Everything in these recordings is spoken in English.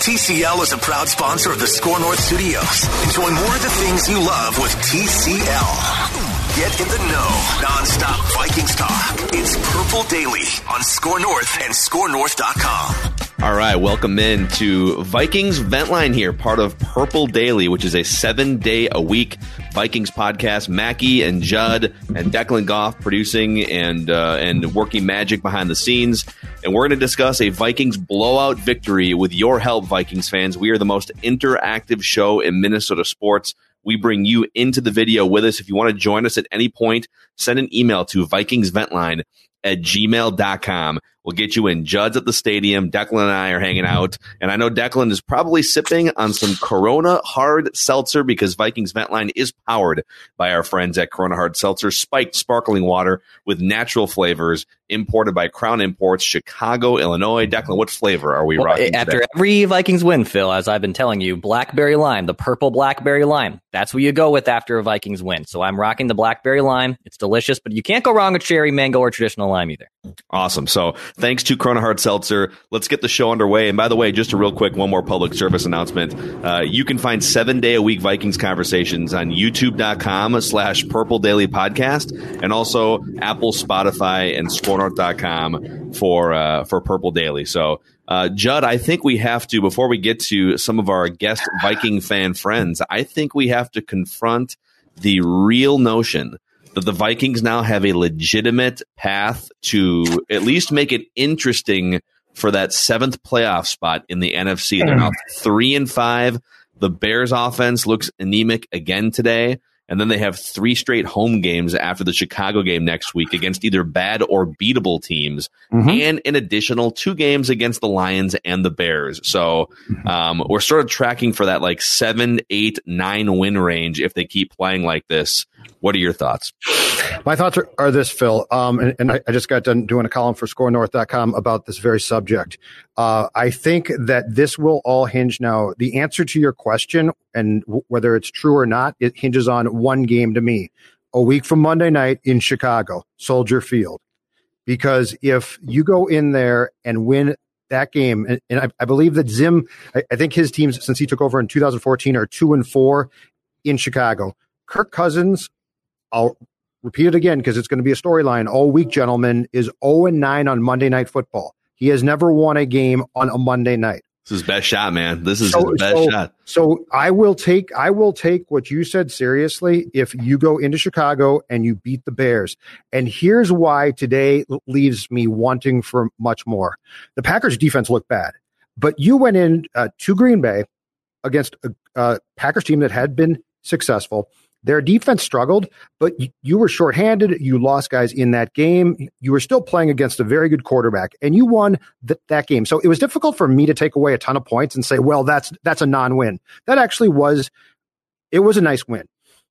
TCL is a proud sponsor of the Score North Studios. Enjoy more of the things you love with TCL. Get in the know. Non-stop Vikings talk. It's Purple Daily on Score North and ScoreNorth.com. All right, welcome in to Vikings Vent Line here, part of Purple Daily, which is a 7-day-a-week Vikings podcast. Mackie and Judd and Declan Goff producing and working magic behind the scenes. And we're going to discuss a Vikings blowout victory with your help, Vikings fans. We are the most interactive show in Minnesota sports. We bring you into the video with us. If you want to join us at any point, send an email to VikingsVentline@gmail.com. We'll get you in. Judd's at the stadium. Declan and I are hanging out. And I know Declan is probably sipping on some Corona Hard Seltzer because Vikings Vent Line is powered by our friends at Corona Hard Seltzer, spiked sparkling water with natural flavors, imported by Crown Imports, Chicago, Illinois. Declan, what flavor are we rocking after today? every Vikings win, Phil, as I've been telling you, blackberry lime, the purple blackberry lime. That's what you go with after a Vikings win. So I'm rocking the blackberry lime. It's delicious, but you can't go wrong with cherry, mango, or traditional lime either. Awesome. So thanks to Corona Hard Seltzer. Let's get the show underway. And by the way, just a real quick, one more public service announcement. You can find 7-day-a-week Vikings conversations on youtube.com/Purple Daily Podcast and also Apple, Spotify, and ScoreNorth.com for Purple Daily. So, Judd, I think we have to, before we get to some of our guest Viking fan friends, I think we have to confront the real notion that the Vikings now have a legitimate path to at least make it interesting for that 7th playoff spot in the NFC. They're now 3-5. The Bears offense looks anemic again today. And then they have 3 straight home games after the Chicago game next week against either bad or beatable teams, and an additional 2 games against the Lions and the Bears. So we're sort of tracking for that like 7, 8, 9 win range if they keep playing like this. What are your thoughts? My thoughts are this, Phil, and I just got done doing a column for ScoreNorth.com about this very subject. I think that this will all hinge now. The answer to your question, and whether it's true or not, it hinges on one game to me. A week from Monday night in Chicago, Soldier Field. Because if you go in there and win that game, and I believe that Zim, I think his teams, since he took over in 2014, are 2-4 in Chicago. Kirk Cousins, I'll repeat it again because it's going to be a storyline all week, gentlemen, is 0-9 on Monday Night Football. He has never won a game on a Monday night. This is his best shot, man. This is his best shot. So I will take what you said seriously if you go into Chicago and you beat the Bears. And here's why today leaves me wanting for much more. The Packers defense looked bad, but you went in to Green Bay against a Packers team that had been successful. Their defense struggled, but you were shorthanded. You lost guys in that game. You were still playing against a very good quarterback, and you won that game. So it was difficult for me to take away a ton of points and say, well, that's a non-win. That actually was a nice win.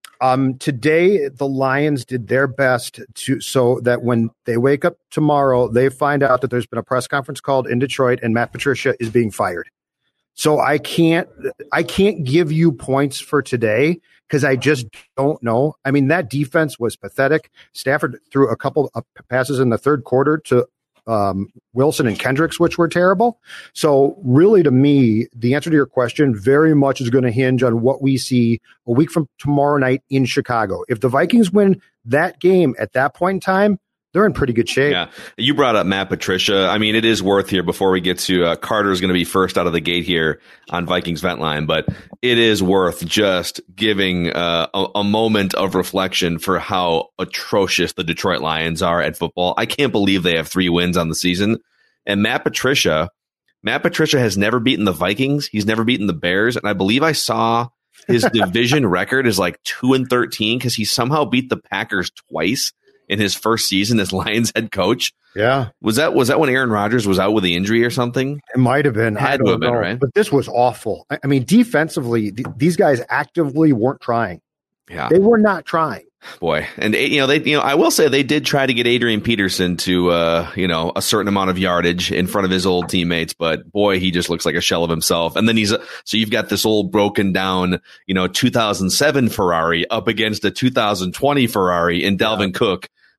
Today, the Lions did their best so that when they wake up tomorrow, they find out that there's been a press conference called in Detroit and Matt Patricia is being fired. So I can't give you points for today because I just don't know. I mean, that defense was pathetic. Stafford threw a couple of passes in the third quarter to Wilson and Kendricks, which were terrible. So really, to me, the answer to your question very much is going to hinge on what we see a week from tomorrow night in Chicago. If the Vikings win that game at that point in time, they're in pretty good shape. Yeah. You brought up Matt Patricia. I mean, it is worth here before we get to Carter's going to be first out of the gate here on Vikings Vent Line, but it is worth just giving a moment of reflection for how atrocious the Detroit Lions are at football. I can't believe they have 3 wins on the season. And Matt Patricia has never beaten the Vikings. He's never beaten the Bears. And I believe I saw his division record is like 2-13 because he somehow beat the Packers twice in his first season as Lions head coach. Yeah. Was that when Aaron Rodgers was out with the injury or something? It might have been. Had to have been, right? But this was awful. I mean, defensively, these guys actively weren't trying. Yeah. They were not trying. Boy. And I will say they did try to get Adrian Peterson to a certain amount of yardage in front of his old teammates, but boy, he just looks like a shell of himself. And then so you've got this old broken down, 2007 Ferrari up against a 2020 Ferrari in Dalvin Cook,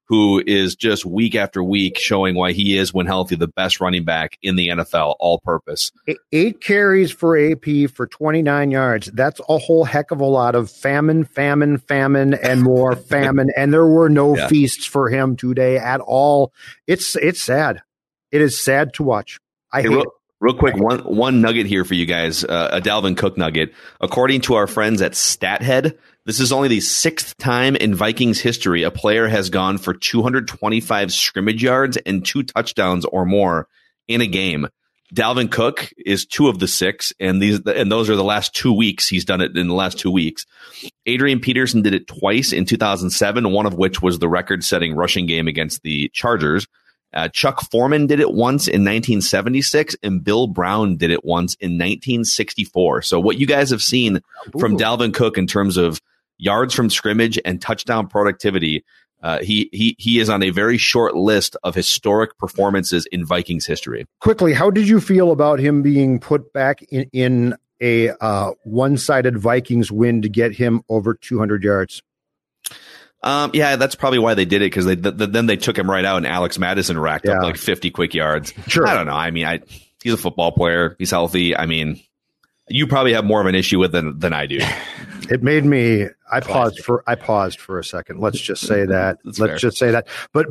who is just week after week showing why he is, when healthy, the best running back in the NFL, all purpose. 8 carries for AP for 29 yards. That's a whole heck of a lot of famine, and more famine. And there were no feasts for him today at all. It's sad. It is sad to watch. I hate it. Real quick, one nugget here for you guys, a Dalvin Cook nugget. According to our friends at StatHead, this is only the 6th time in Vikings history a player has gone for 225 scrimmage yards and 2 touchdowns or more in a game. Dalvin Cook is 2 of the 6, and those are the last 2 weeks. He's done it in the last 2 weeks. Adrian Peterson did it twice in 2007, one of which was the record-setting rushing game against the Chargers. Chuck Foreman did it once in 1976, and Bill Brown did it once in 1964. So what you guys have seen from Dalvin Cook in terms of yards from scrimmage and touchdown productivity, he is on a very short list of historic performances in Vikings history. Quickly, how did you feel about him being put back in a one-sided Vikings win to get him over 200 yards? Yeah, that's probably why they did it, because then they took him right out, and Alex Madison racked up like 50 quick yards. Sure. I don't know. I mean, he's a football player. He's healthy. I mean, you probably have more of an issue with it than I do. It made me. I paused for a second. Let's just say that. Just say that. But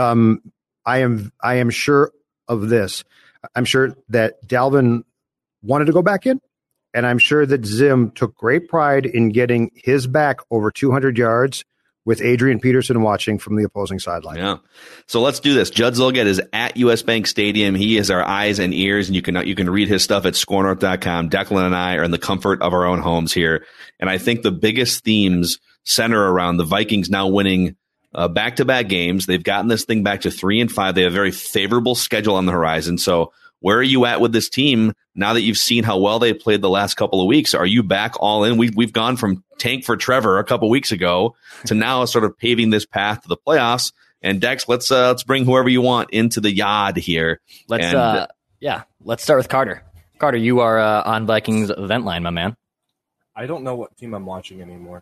I am sure of this. I'm sure that Dalvin wanted to go back in, and I'm sure that Zim took great pride in getting his back over 200 yards. With Adrian Peterson watching from the opposing sideline. Yeah. So let's do this. Judd Zulgad is at US Bank Stadium. He is our eyes and ears, and you can read his stuff at scorenorth.com. Declan and I are in the comfort of our own homes here. And I think the biggest themes center around the Vikings now winning back-to-back games. They've gotten this thing back to 3-5. They have a very favorable schedule on the horizon. So where are you at with this team now that you've seen how well they played the last couple of weeks? Are you back all in? We've gone from tank for Trevor a couple weeks ago to now sort of paving this path to the playoffs. And Dex, let's bring whoever you want into the yard here. Let's start with Carter. Carter, you are on Vikings event line, my man. I don't know what team I'm watching anymore.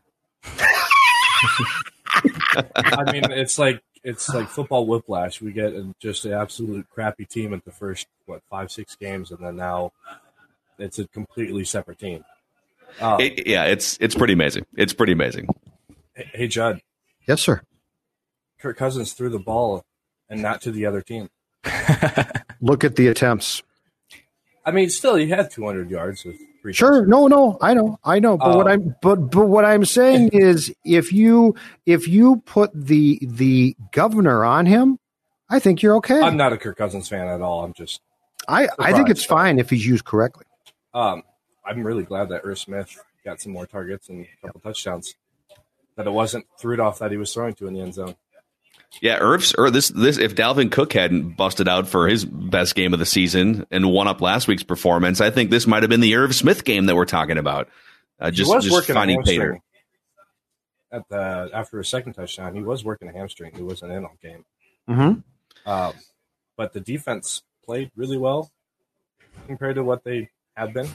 I mean, it's like football whiplash. We get just an absolute crappy team at the first 5-6 games, and then now it's a completely separate team. It's pretty amazing. It's pretty amazing. Hey, Judd. Yes, sir. Kirk Cousins threw the ball and not to the other team. Look at the attempts. I mean, still, he had 200 yards with 3. Sure, no, I know. But what I'm saying is, if you put the governor on him, I think you're okay. I'm not a Kirk Cousins fan at all. I think it's fine if he's used correctly. I'm really glad that Irv Smith got some more targets and a couple touchdowns. That it wasn't Rudolph that he was throwing to in the end zone. Yeah, this if Dalvin Cook hadn't busted out for his best game of the season and won up last week's performance, I think this might have been the Irv Smith game that we're talking about. Just finding Pater. After his second touchdown, he was working a hamstring. He wasn't in all game. Mm-hmm. But the defense played really well compared to what they have been.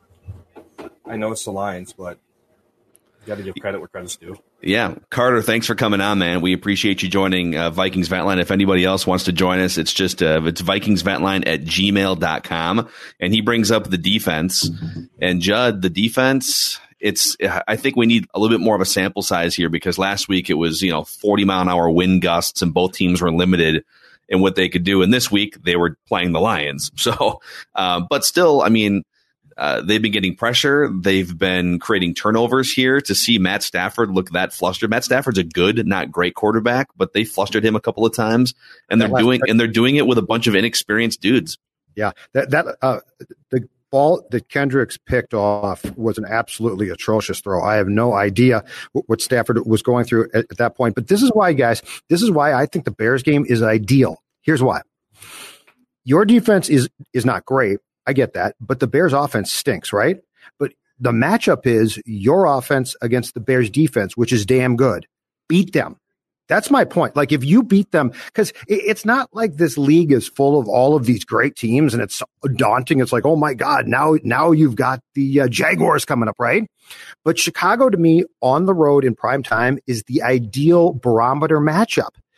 I know it's the Lions, but you got to give credit where credit's due. Yeah. Carter, thanks for coming on, man. We appreciate you joining Vikings Ventline. If anybody else wants to join us, it's just it's vikingsventline@gmail.com. And he brings up the defense. And Judd, the defense, I think we need a little bit more of a sample size here, because last week it was 40-mile-an-hour wind gusts and both teams were limited in what they could do. And this week they were playing the Lions. So, but still, I mean, they've been getting pressure. They've been creating turnovers here. To see Matt Stafford look that flustered. Matt Stafford's a good, not great quarterback, but they flustered him a couple of times, and they're doing it with a bunch of inexperienced dudes. Yeah, the ball that Kendricks picked off was an absolutely atrocious throw. I have no idea what Stafford was going through at that point. But this is why, guys. This is why I think the Bears game is ideal. Here's why. Your defense is not great. I get that, but the Bears offense stinks, right? But the matchup is your offense against the Bears defense, which is damn good. Beat them. That's my point. Like, if you beat them, because it's not like this league is full of all of these great teams and it's daunting. It's like, oh my God, now you've got the Jaguars coming up, right? But Chicago, to me, on the road in prime time is the ideal barometer matchup.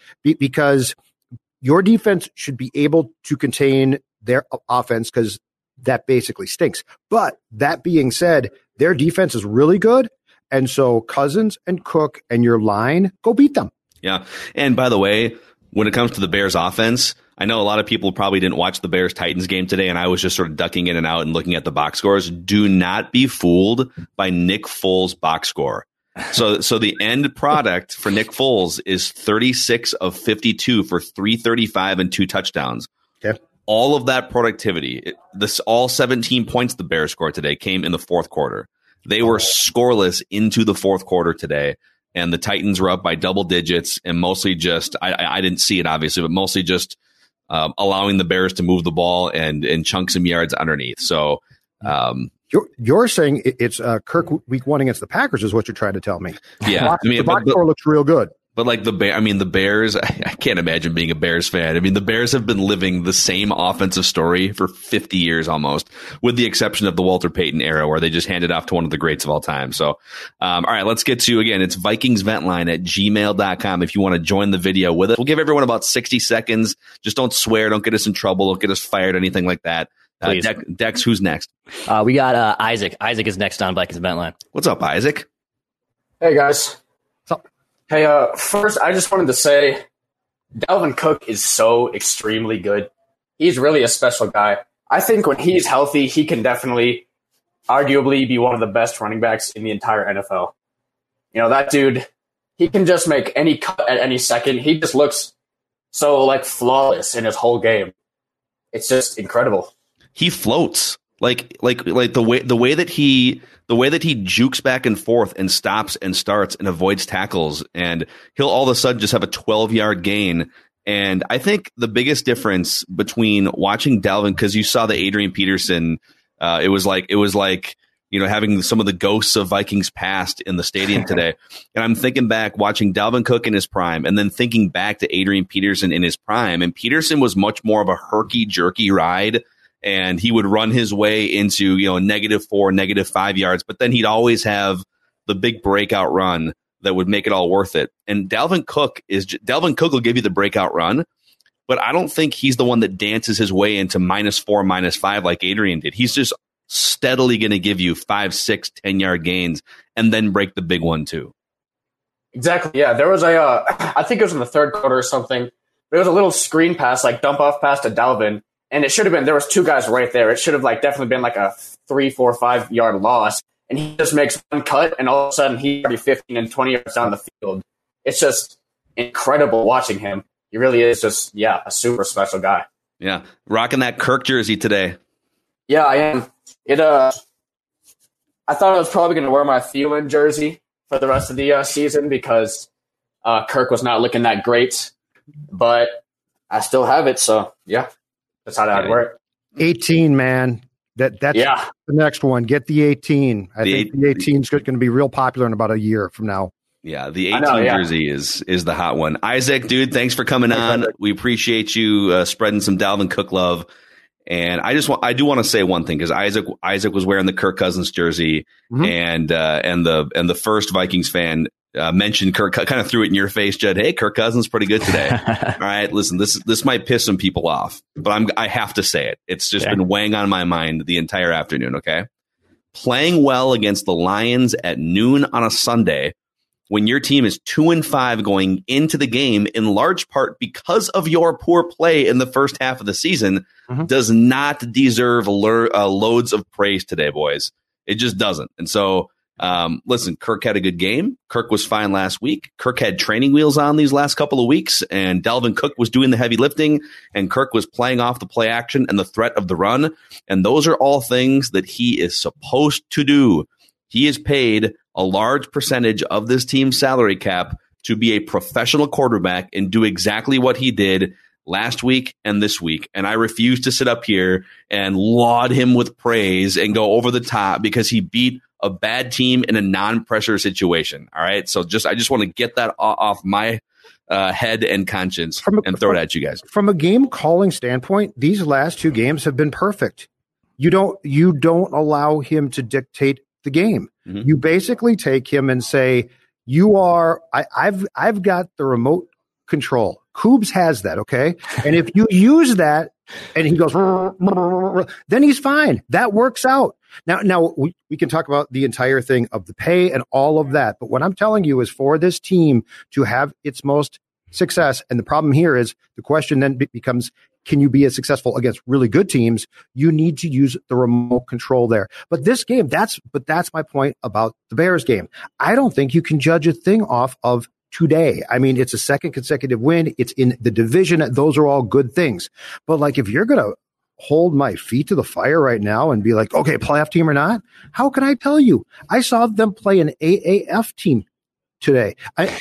because your defense should be able to contain their offense because that basically stinks. But that being said, their defense is really good. And so Cousins and Cook and your line, go beat them. Yeah. And by the way, when it comes to the Bears offense, I know a lot of people probably didn't watch the Bears-Titans game today, and I was just sort of ducking in and out and looking at the box scores. Do not be fooled by Nick Foles' box score. So the end product for Nick Foles is 36 of 52 for 335 and 2 touchdowns. Okay. All of that productivity, all 17 points the Bears scored today came in the fourth quarter. They were scoreless into the fourth quarter today, and the Titans were up by double digits, and mostly just I didn't see it obviously, but mostly just allowing the Bears to move the ball and chunk some yards underneath. So you're saying it's Kirk week 1 against the Packers is what you're trying to tell me. Yeah, the box score looks real good. But like the Bears, I can't imagine being a Bears fan. I mean, the Bears have been living the same offensive story for 50 years almost, with the exception of the Walter Payton era where they just handed off to one of the greats of all time. So, all right, let's get to, again, it's VikingsVentline@gmail.com if you want to join the video with us. We'll give everyone about 60 seconds. Just don't swear. Don't get us in trouble. Don't get us fired, anything like that. Dex, who's next? We got Isaac. Isaac is next on Vikings Ventline. What's up, Isaac? Hey, guys. Hey, first, I just wanted to say Dalvin Cook is so extremely good. He's really a special guy. I think when he's healthy, he can definitely, arguably, be one of the best running backs in the entire NFL. You know, that dude, he can just make any cut at any second. He just looks so, flawless in his whole game. It's just incredible. He floats. Like the way that he jukes back and forth and stops and starts and avoids tackles, and he'll all of a sudden just have a 12-yard gain. And I think the biggest difference between watching Dalvin, because you saw the Adrian Peterson, it was like having some of the ghosts of Vikings past in the stadium today. And I'm thinking back watching Dalvin Cook in his prime, and then thinking back to Adrian Peterson in his prime. And Peterson was much more of a herky jerky ride. And he would run his way into, -4, -5 yards, but then he'd always have the big breakout run that would make it all worth it. And Dalvin Cook will give you the breakout run, but I don't think he's the one that dances his way into -4, -5 like Adrian did. He's just steadily going to give you 5, 6, 10-yard gains and then break the big one too. Exactly. Yeah. There was I think it was in the third quarter or something. There was a little screen pass, dump off pass to Dalvin. And it should have been, there was 2 guys right there. It should have definitely been a 3, 4, 5 yard loss. And he just makes one cut, and all of a sudden he's already 15 and 20 yards down the field. It's just incredible watching him. He really is just, a super special guy. Yeah. Rocking that Kirk jersey today. Yeah, I am. I thought I was probably going to wear my Thielen jersey for the rest of the season because Kirk was not looking that great. But I still have it, so yeah. That's how that would work. 18, man. That's the next one. Get the 18. I think the 18 is going to be real popular in about a year from now. Yeah, the 18 jersey is the hot one. Isaac, dude, thanks for coming on. We appreciate you spreading some Dalvin Cook love. And I do want to say one thing, because Isaac was wearing the Kirk Cousins jersey, and the first Vikings fan mentioned Kirk, kind of threw it in your face, Judd. Hey, Kirk Cousins pretty good today. All right, listen, this might piss some people off, but I have to say it. It's just been weighing on my mind the entire afternoon. Okay, playing well against the Lions at noon on a Sunday, when your team is 2-5 going into the game, in large part because of your poor play in the first half of the season, does not deserve loads of praise today, boys. It just doesn't. And so, listen, Kirk had a good game. Kirk was fine last week. Kirk had training wheels on these last couple of weeks, and Dalvin Cook was doing the heavy lifting, and Kirk was playing off the play action and the threat of the run. And those are all things that he is supposed to do. He is paid a large percentage of this team's salary cap to be a professional quarterback and do exactly what he did last week and this week. And I refuse to sit up here and laud him with praise and go over the top because he beat a bad team in a non-pressure situation. All right. So I just want to get that off my head and conscience and throw it at you guys. From a game calling standpoint, these last 2 games have been perfect. You don't allow him to dictate the game. You basically take him and say, I've got the remote control. Coobs has that, okay? And if you use that and he goes, then he's fine. That works out. Now we can talk about the entire thing of the pay and all of that. But what I'm telling you is for this team to have its most success, and the problem here is the question then becomes, can you be as successful against really good teams? You need to use the remote control there. But this game, that's my point about the Bears game. I don't think you can judge a thing off of today. I mean, it's a second consecutive win. It's in the division. Those are all good things. But like, if you're going to hold my feet to the fire right now and be like, okay, playoff team or not, how can I tell you? I saw them play an AAF team today.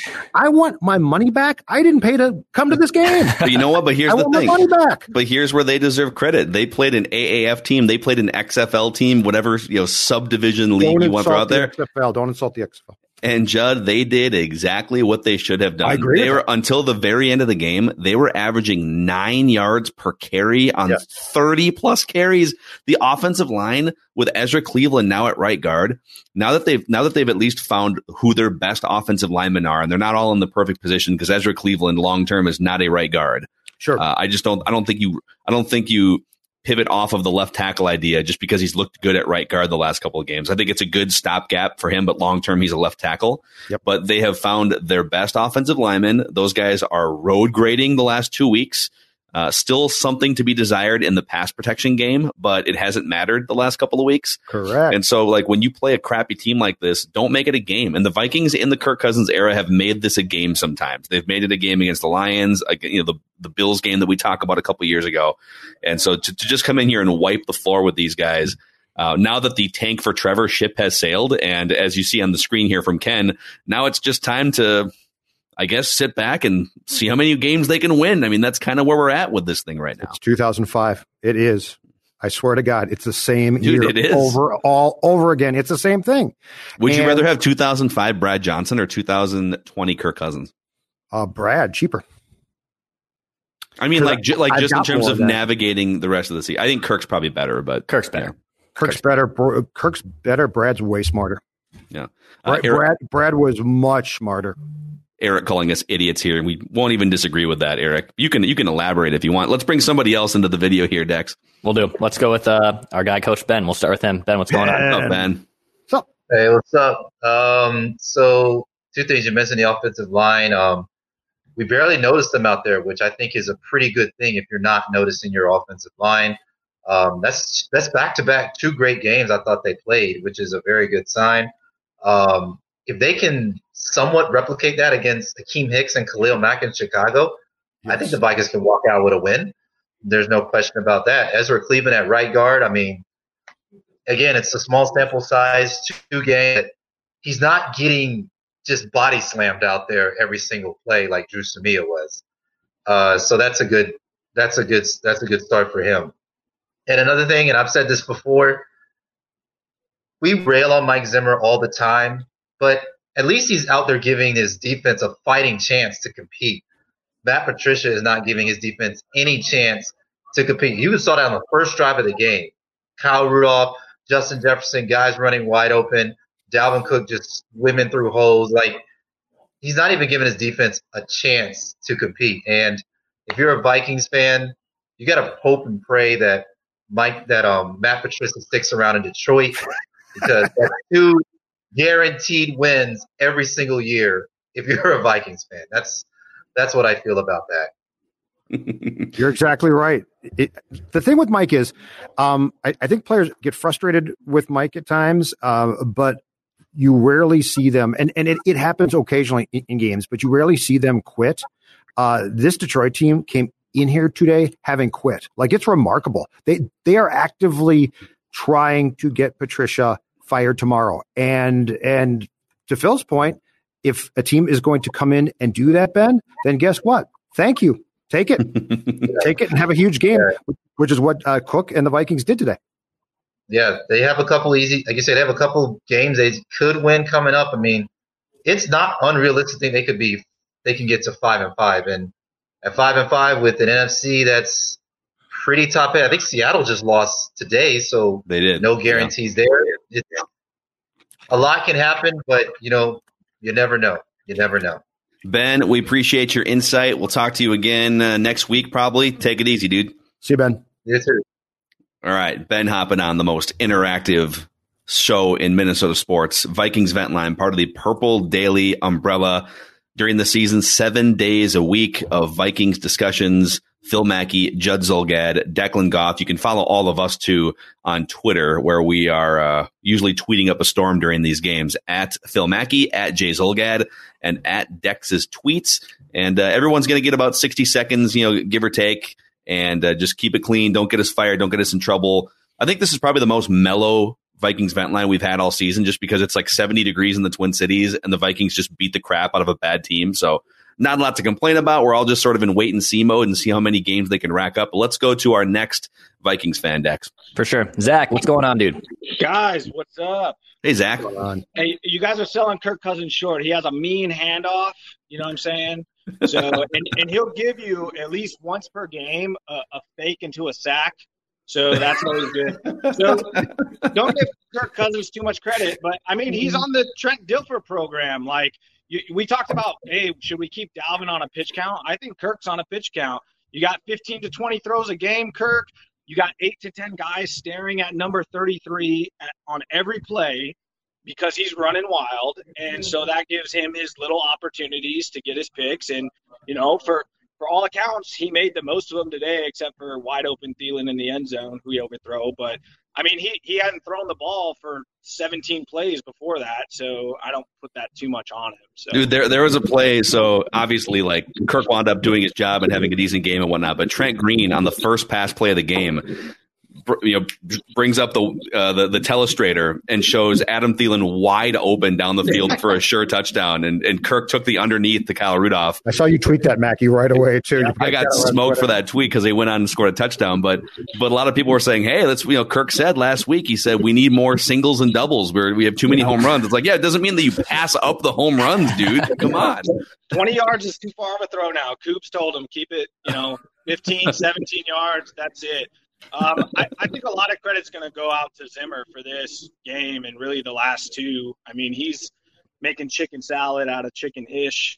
I want my money back. I didn't pay to come to this game. But you know what? But here's the thing. My money back. But here's where they deserve credit. They played an AAF team. They played an XFL team, whatever, subdivision league you want to throw out there. XFL. Don't insult the XFL. And Judd, they did exactly what they should have done. I agree. They were, until the very end of the game, they were averaging 9 yards per carry on 30 plus carries. The offensive line with Ezra Cleveland now at right guard. Now that they've at least found who their best offensive linemen are, and they're not all in the perfect position because Ezra Cleveland long term is not a right guard. Sure. I don't think you pivot off of the left tackle idea just because he's looked good at right guard the last couple of games. I think it's a good stopgap for him, but long term he's a left tackle. Yep. But they have found their best offensive linemen. Those guys are road grading the last 2 weeks. Still something to be desired in the pass protection game, but it hasn't mattered the last couple of weeks. Correct. And so, like, when you play a crappy team like this, don't make it a game. And the Vikings in the Kirk Cousins era have made this a game sometimes. They've made it a game against the Lions, the Bills game that we talked about a couple of years ago. And so to just come in here and wipe the floor with these guys, now that the tank for Trevor ship has sailed, and as you see on the screen here from Ken, now it's just time to, I guess, sit back and see how many games they can win. I mean, that's kind of where we're at with this thing right now. It's 2005. It is. I swear to God, it's the same Dude, year it is. all over again. It's the same thing. Would you rather have 2005 Brad Johnson or 2020 Kirk Cousins? Brad, cheaper. I mean, just in terms of that. navigating the rest of the season. I think Kirk's probably better, but Kirk's better. Kirk's better. Brad's way smarter. Yeah. Brad was much smarter. Eric calling us idiots here, and we won't even disagree with that, Eric. You can elaborate if you want. Let's bring somebody else into the video here, Dex. We'll do. Let's go with our guy, Coach Ben. We'll start with him. Ben, what's going on? What's up, Ben? What's up? Hey, what's up? So two things. You mentioned the offensive line. We barely noticed them out there, which I think is a pretty good thing if you're not noticing your offensive line. That's back-to-back 2 great games I thought they played, which is a very good sign. If they can somewhat replicate that against Akeem Hicks and Khalil Mack in Chicago, yes, I think the Vikings can walk out with a win. There's no question about that. Ezra Cleveland at right guard, I mean, again, it's a small sample size, 2 games. He's not getting just body slammed out there every single play like Drew Samia was. So that's a good start for him. And another thing, and I've said this before, we rail on Mike Zimmer all the time, but at least he's out there giving his defense a fighting chance to compete. Matt Patricia is not giving his defense any chance to compete. You saw that on the first drive of the game. Kyle Rudolph, Justin Jefferson, guys running wide open. Dalvin Cook just swimming through holes. Like, he's not even giving his defense a chance to compete. And if you're a Vikings fan, you got to hope and pray that Matt Patricia sticks around in Detroit, because that's 2 guaranteed wins every single year if you're a Vikings fan. That's what I feel about that. You're exactly right. The thing with Mike is, I think players get frustrated with Mike at times, but you rarely see them, and it happens occasionally in games, but you rarely see them quit. This Detroit team came in here today having quit. Like, it's remarkable. They are actively trying to get Patricia fired tomorrow. And to Phil's point, if a team is going to come in and do that, Ben, then guess what? Thank you. Take it. Take it and have a huge game, which is what Cook and the Vikings did today. Yeah, they have a couple easy, like you said, they have a couple games they could win coming up. I mean, it's not unrealistic they can get to 5-5. And at 5-5 with an NFC that's pretty top heavy. I think Seattle just lost today, so they did. No guarantees there. A lot can happen, but you never know. You never know. Ben, we appreciate your insight. We'll talk to you again next week, probably. Take it easy, dude. See you, Ben. You too. All right, Ben hopping on the most interactive show in Minnesota sports, Vikings Vent Line, part of the Purple Daily umbrella. During the season, 7 days a week of Vikings discussions. Phil Mackey, Judd Zulgad, Declan Goff. You can follow all of us too on Twitter, where we are usually tweeting up a storm during these games at Phil Mackey, at Jay Zulgad, and at Dex's tweets. And everyone's going to get about 60 seconds, give or take, and just keep it clean. Don't get us fired. Don't get us in trouble. I think this is probably the most mellow Vikings Vent Line we've had all season, just because it's like 70 degrees in the Twin Cities and the Vikings just beat the crap out of a bad team. So not a lot to complain about. We're all just sort of in wait and see mode and see how many games they can rack up. But let's go to our next Vikings fan, Dex. For sure. Zach, what's going on, dude? Guys, what's up? Hey, Zach. Hey, you guys are selling Kirk Cousins short. He has a mean handoff. You know what I'm saying? So, and he'll give you at least once per game a fake into a sack. So that's always good. So don't give Kirk Cousins too much credit. But, I mean, he's on the Trent Dilfer program. Like, we talked about, hey, should we keep Dalvin on a pitch count? I think Kirk's on a pitch count. You got 15 to 20 throws a game, Kirk. You got 8 to 10 guys staring at number 33 on every play because he's running wild. And so that gives him his little opportunities to get his picks. And, for all accounts, he made the most of them today, except for wide open Thielen in the end zone, who he overthrow. But, I mean, he hadn't thrown the ball for 17 plays before that, so I don't put that too much on him. So. Dude, there was a play, so obviously, like, Kirk wound up doing his job and having a decent game and whatnot, but Trent Green on the first pass play of the game brings up the telestrator and shows Adam Thielen wide open down the field for a sure touchdown, and Kirk took the underneath to Kyle Rudolph. I saw you tweet that, Mackey, right away too. Yeah, I got smoked for that tweet because they went on and scored a touchdown, but a lot of people were saying, hey, let's Kirk said last week, he said we need more singles and doubles where we have too many home runs. It's like, yeah, it doesn't mean that you pass up the home runs, dude. Come on. 20 yards is too far of a throw now. Coops told him keep it 15, 17 yards, that's it. I think a lot of credit's going to go out to Zimmer for this game and really the last two. I mean, he's making chicken salad out of chicken-ish,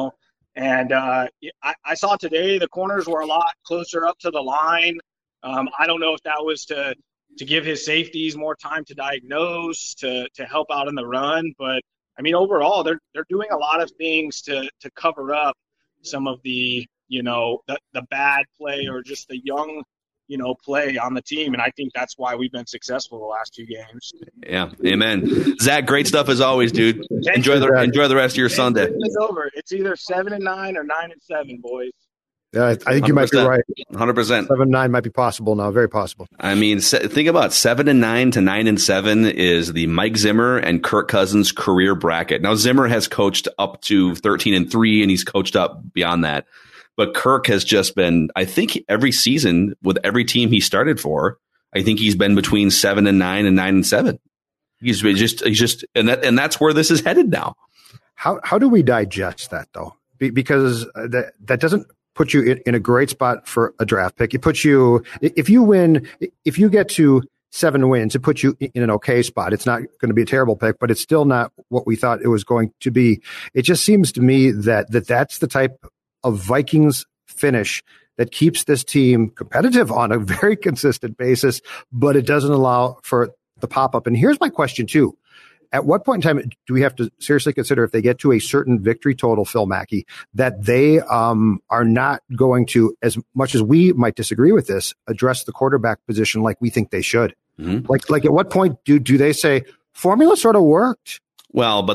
And I saw today the corners were a lot closer up to the line. I don't know if that was to give his safeties more time to diagnose, to help out in the run. But, I mean, overall, they're doing a lot of things to cover up some of the, the bad play or just the young – play on the team. And I think that's why we've been successful the last 2 games. Yeah. Amen. Zach, great stuff as always, dude. Enjoy the rest of your Sunday. It's over. It's either 7-9 or 9-7, boys. Yeah, I think you might be right. 100%. 7-9 might be possible now. Very possible. I mean, think about 7-9 to 9-7 is the Mike Zimmer and Kirk Cousins career bracket. Now, Zimmer has coached up to 13-3, and he's coached up beyond that. But Kirk has just been, I think, every season with every team he started for, I think he's been between 7-9 and 9-7. He's just, and that's where this is headed now. How do we digest that though? Because that doesn't put you in a great spot for a draft pick. It puts you, if you get to 7 wins, it puts you in an okay spot. It's not going to be a terrible pick, but it's still not what we thought it was going to be. It just seems to me that's the type of Vikings finish that keeps this team competitive on a very consistent basis, but it doesn't allow for the pop-up. And here's my question too. At what point in time do we have to seriously consider, if they get to a certain victory total, Phil Mackey, that they are not going to, as much as we might disagree with this, address the quarterback position like we think they should? Mm-hmm. Like at what point do they say formula sort of worked? Well,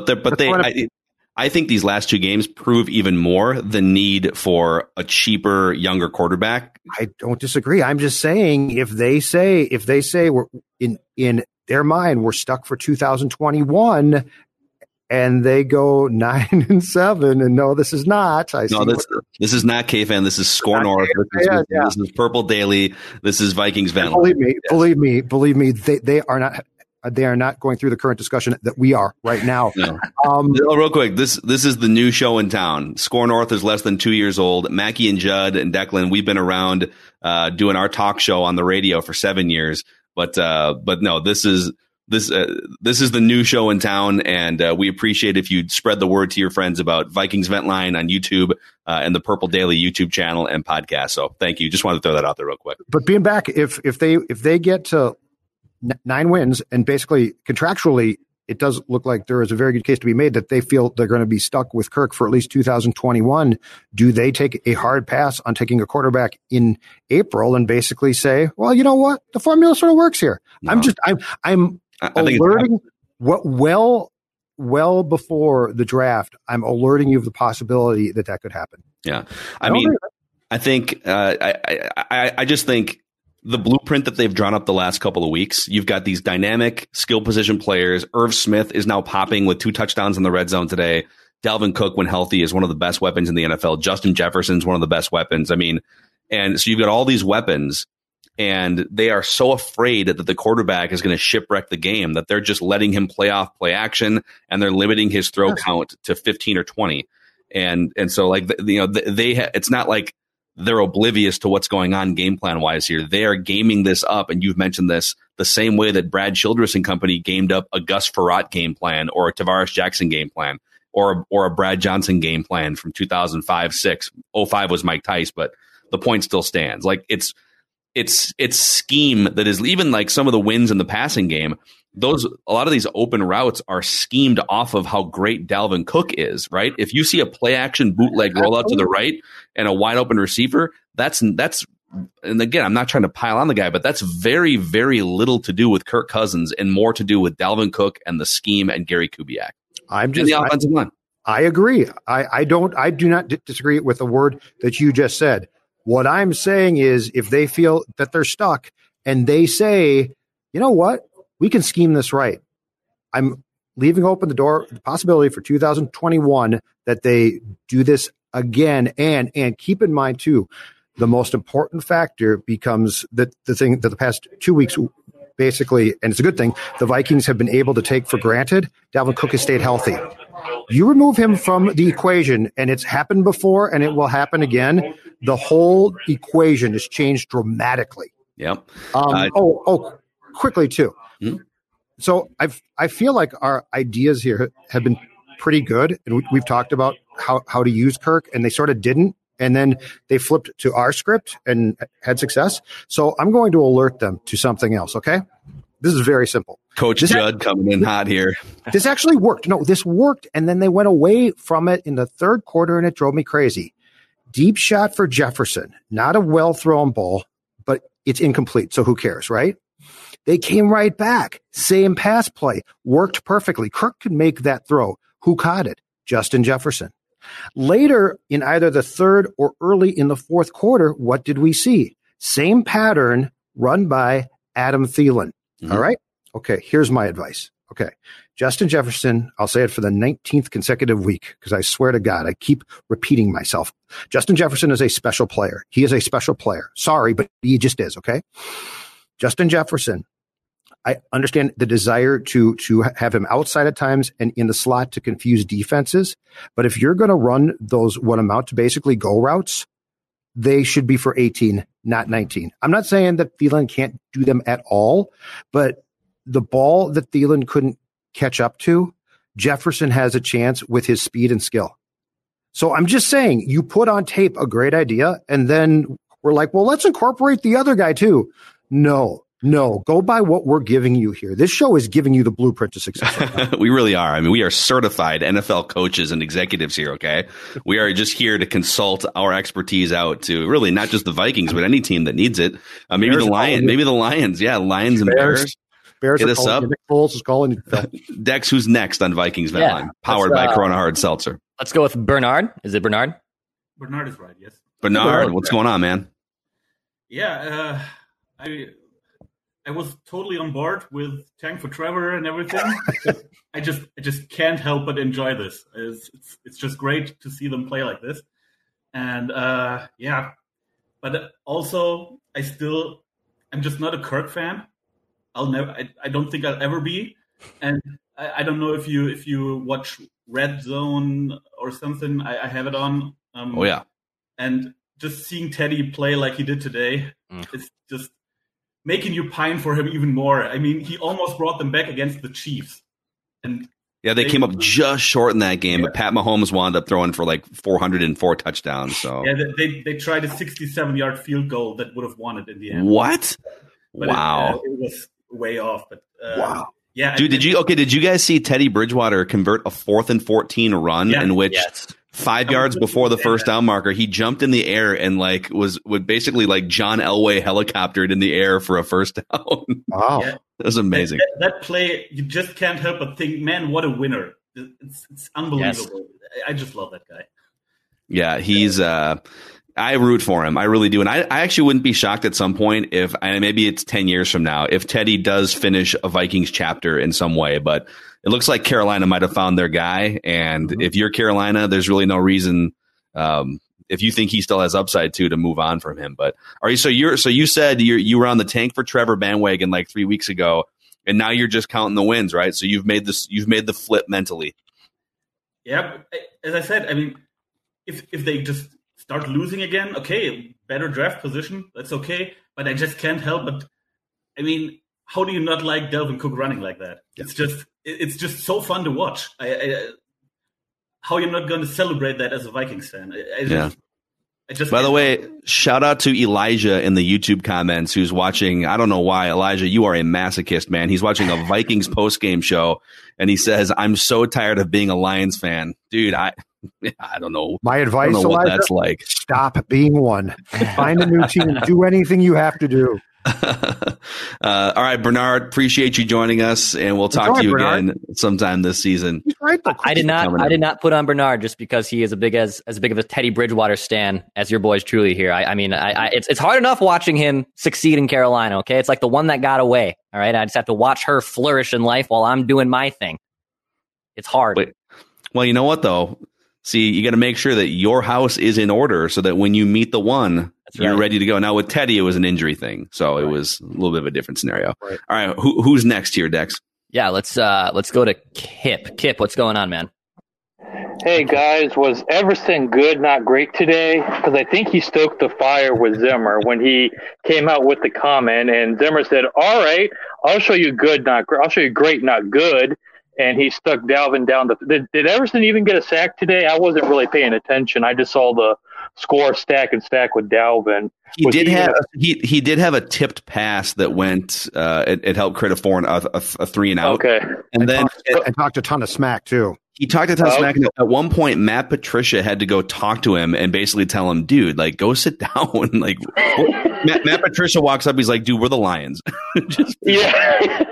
I think these last 2 games prove even more the need for a cheaper, younger quarterback. I don't disagree. I'm just saying if they say we're in their mind we're stuck for 2021 and they go 9-7 and no, this is not. This is not K-Fan. This is Score North. This is Purple Daily. This is Vikings Vent. Believe me, they are not. They are not going through the current discussion that we are right now. No. Real quick, this is the new show in town. Score North is less than 2 years old. Mackey and Judd and Declan, we've been around doing our talk show on the radio for 7 years. But no, this is this is the new show in town, and we appreciate if you spread the word to your friends about Vikings Vent Line on YouTube and the Purple Daily YouTube channel and podcast. So thank you. Just wanted to throw that out there real quick. But being back, if they get to 9 wins and basically contractually, it does look like there is a very good case to be made that they feel they're going to be stuck with Kirk for at least 2021. Do they take a hard pass on taking a quarterback in April and basically say, well, you know what? The formula sort of works here. No. I'm alerting what well before the draft. I'm alerting you of the possibility that could happen. Yeah. I think I just think the blueprint that they've drawn up the last couple of weeks, you've got these dynamic skill position players. Irv Smith is now popping with 2 touchdowns in the red zone today. Dalvin Cook, when healthy, is one of the best weapons in the NFL. Justin Jefferson's one of the best weapons. And so you've got all these weapons, and they are so afraid that the quarterback is going to shipwreck the game that they're just letting him play off play action, and they're limiting his throw count to 15 or 20. And so it's not like they're oblivious to what's going on game plan wise here. They are gaming this up, and you've mentioned this, the same way that Brad Childress and company gamed up a Gus Frerotte game plan or a Tavares Jackson game plan or a Brad Johnson game plan from 2005-06. 05 was Mike Tice, but the point still stands. Like it's scheme that is even like some of the wins in the passing game. A lot of these open routes are schemed off of how great Dalvin Cook is, right? If you see a play action bootleg rollout to the right and a wide open receiver, that's, and again, I'm not trying to pile on the guy, but that's very, very little to do with Kirk Cousins and more to do with Dalvin Cook and the scheme and Gary Kubiak. The offensive line. I agree. I do not disagree with the word that you just said. What I'm saying is if they feel that they're stuck and they say, you know what? We can scheme this right. I'm leaving open the possibility for 2021 that they do this again. And keep in mind, too, the most important factor becomes the thing that the past 2 weeks, basically, and it's a good thing, the Vikings have been able to take for granted. Dalvin Cook has stayed healthy. You remove him from the equation, and it's happened before, and it will happen again. The whole equation has changed dramatically. Yep. Quickly, too. Mm-hmm. So I feel like our ideas here have been pretty good, and we've talked about how to use Kirk, and they sort of didn't, and then they flipped to our script and had success. So I'm going to alert them to something else, okay? This is very simple. Coach Judd coming in hot here. This actually worked. No, this worked, and then they went away from it in the third quarter, and it drove me crazy. Deep shot for Jefferson, not a well-thrown ball, but it's incomplete, so who cares, right? They came right back. Same pass play. Worked perfectly. Kirk could make that throw. Who caught it? Justin Jefferson. Later, in either the third or early in the fourth quarter, what did we see? Same pattern run by Adam Thielen. Mm-hmm. All right? Okay, here's my advice. Okay, Justin Jefferson, I'll say it for the 19th consecutive week because I swear to God, I keep repeating myself. Justin Jefferson is a special player. He is a special player. Sorry, but he just is, okay? Justin Jefferson, I understand the desire to have him outside at times and in the slot to confuse defenses. But if you're going to run those what amount to basically go routes, they should be for 18, not 19. I'm not saying that Thielen can't do them at all, but the ball that Thielen couldn't catch up to, Jefferson has a chance with his speed and skill. So I'm just saying, you put on tape a great idea, and then we're like, well, let's incorporate the other guy too. No, go by what we're giving you here. This show is giving you the blueprint to success. We really are. I mean, we are certified NFL coaches and executives here, okay? We are just here to consult our expertise out to really not just the Vikings, but any team that needs it. Maybe the Lions. Yeah, Lions and Bears. Bears hit us up. Nick Foles is calling. Dex, who's next on Vikings Vent Line? Powered by Corona Hard Seltzer. Let's go with Bernard. Is it Bernard? Bernard is right, yes. Bernard, what's going on, man? Yeah, I was totally on board with Tank for Trevor and everything. I just can't help but enjoy this. It's just great to see them play like this. And but also I'm just not a Kirk fan. I don't think I'll ever be. And I don't know if you watch Red Zone or something. I have it on. And just seeing Teddy play like he did today, it's just making you pine for him even more. I mean, he almost brought them back against the Chiefs. And yeah, they came up just short in that game, but Pat Mahomes wound up throwing for like 404 touchdowns. So yeah, they tried a 67-yard field goal that would have won it in the end. What? But wow. It was way off. But wow. Yeah, dude, did you guys see Teddy Bridgewater convert a 4th and 14 run in which 5 yards before the first down marker, he jumped in the air and would basically like John Elway helicoptered in the air for a first down. Wow. That was amazing. That play, you just can't help but think, man, what a winner. It's unbelievable. Yes. I just love that guy. Yeah, he's I root for him. I really do. And I actually wouldn't be shocked at some point if, and maybe it's 10 years from now, if Teddy does finish a Vikings chapter in some way. But it looks like Carolina might have found their guy. And if you're Carolina, there's really no reason, if you think he still has upside to move on from him. But you said you were on the tank for Trevor bandwagon like 3 weeks ago, and now you're just counting the wins, right? So you've made the flip mentally. Yeah. As I said, I mean, if they just start losing again, okay, better draft position, that's okay. But I just can't help but, I mean, how do you not like Dalvin Cook running like that? Yeah. It's just so fun to watch. How you're not going to celebrate that as a Vikings fan? By the way, shout out to Elijah in the YouTube comments who's watching. I don't know why, Elijah, you are a masochist, man. He's watching a Vikings post-game show, and he says, I'm so tired of being a Lions fan. Dude, I don't know. My advice, I don't know what Elijah, that's like. Stop being one. Find a new team. Do anything you have to do. All right, Bernard, appreciate you joining us, and we'll talk to you again sometime this season. I did not put on Bernard just because he is as big of a Teddy Bridgewater stan as your boys truly here. I mean, it's hard enough watching him succeed in Carolina. Okay, it's like the one that got away. All right, I just have to watch her flourish in life while I'm doing my thing. It's hard. Wait. Well, you know what though? See, you got to make sure that your house is in order so that when you meet the one, you're ready to go. Now with Teddy, it was an injury thing, so it was a little bit of a different scenario. Right. All right, who's next here, Dex? Yeah, let's go to Kip. Kip, what's going on, man? Hey guys, was Everson good, not great today? Because I think he stoked the fire with Zimmer when he came out with the comment, and Zimmer said, "All right, I'll show you good, not great. I'll show you great, not good." And he stuck Dalvin down. Did Everson even get a sack today? I wasn't really paying attention. I just saw the score stack with Dalvin. He did have a tipped pass that went. It helped create a 3 and out. Okay, and then talked a ton of smack too. He talked a ton of smack. And at one point, Matt Patricia had to go talk to him and basically tell him, "Dude, like, go sit down." Like, Matt Patricia walks up. He's like, "Dude, we're the Lions." Yeah.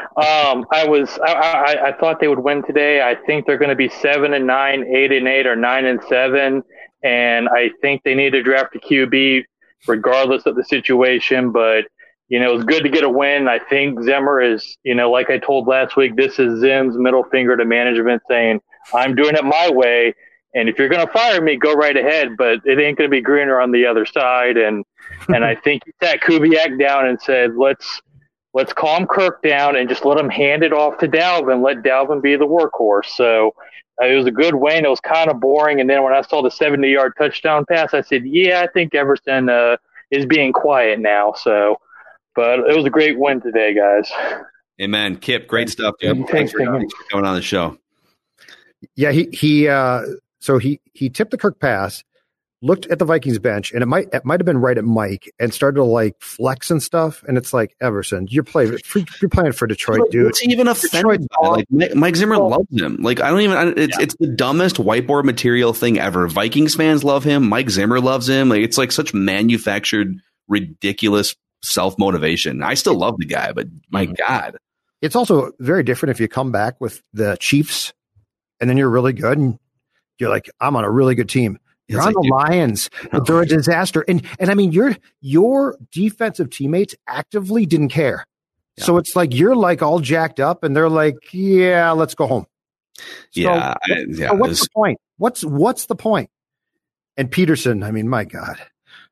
I thought they would win today. I think they're going to be 7-9, 8-8, or 9-7, and I think they need to draft a QB regardless of the situation. But it was good to get a win. I think Zimmer is, like I told last week, this is Zim's middle finger to management saying, "I'm doing it my way, and if you're going to fire me, go right ahead, but it ain't going to be greener on the other side." And I think he sat Kubiak down and said, Let's calm Kirk down and just let him hand it off to Dalvin. Let Dalvin be the workhorse. So it was a good win. It was kind of boring. And then when I saw the 70-yard touchdown pass, I said, yeah, I think Everson is being quiet now. But it was a great win today, guys. Amen. Kip, great stuff, dude. Thanks for coming on the show. Yeah, he tipped the Kirk pass, looked at the Vikings bench, and it might have been right at Mike, and started to like flex and stuff. And it's like, Everson, you're playing for Detroit, dude. What's even offended by? Like Mike Zimmer loves him. Like it's the dumbest whiteboard material thing ever. Vikings fans love him. Mike Zimmer loves him. Like it's like such manufactured, ridiculous self-motivation. I still love the guy, but my God. It's also very different if you come back with the Chiefs and then you're really good and you're like, I'm on a really good team. You're on the Lions. They're a disaster. And I mean, your defensive teammates actively didn't care. Yeah. So it's like you're like all jacked up and they're like, yeah, let's go home. So, what's the point? What's the point? And Peterson, I mean, my God.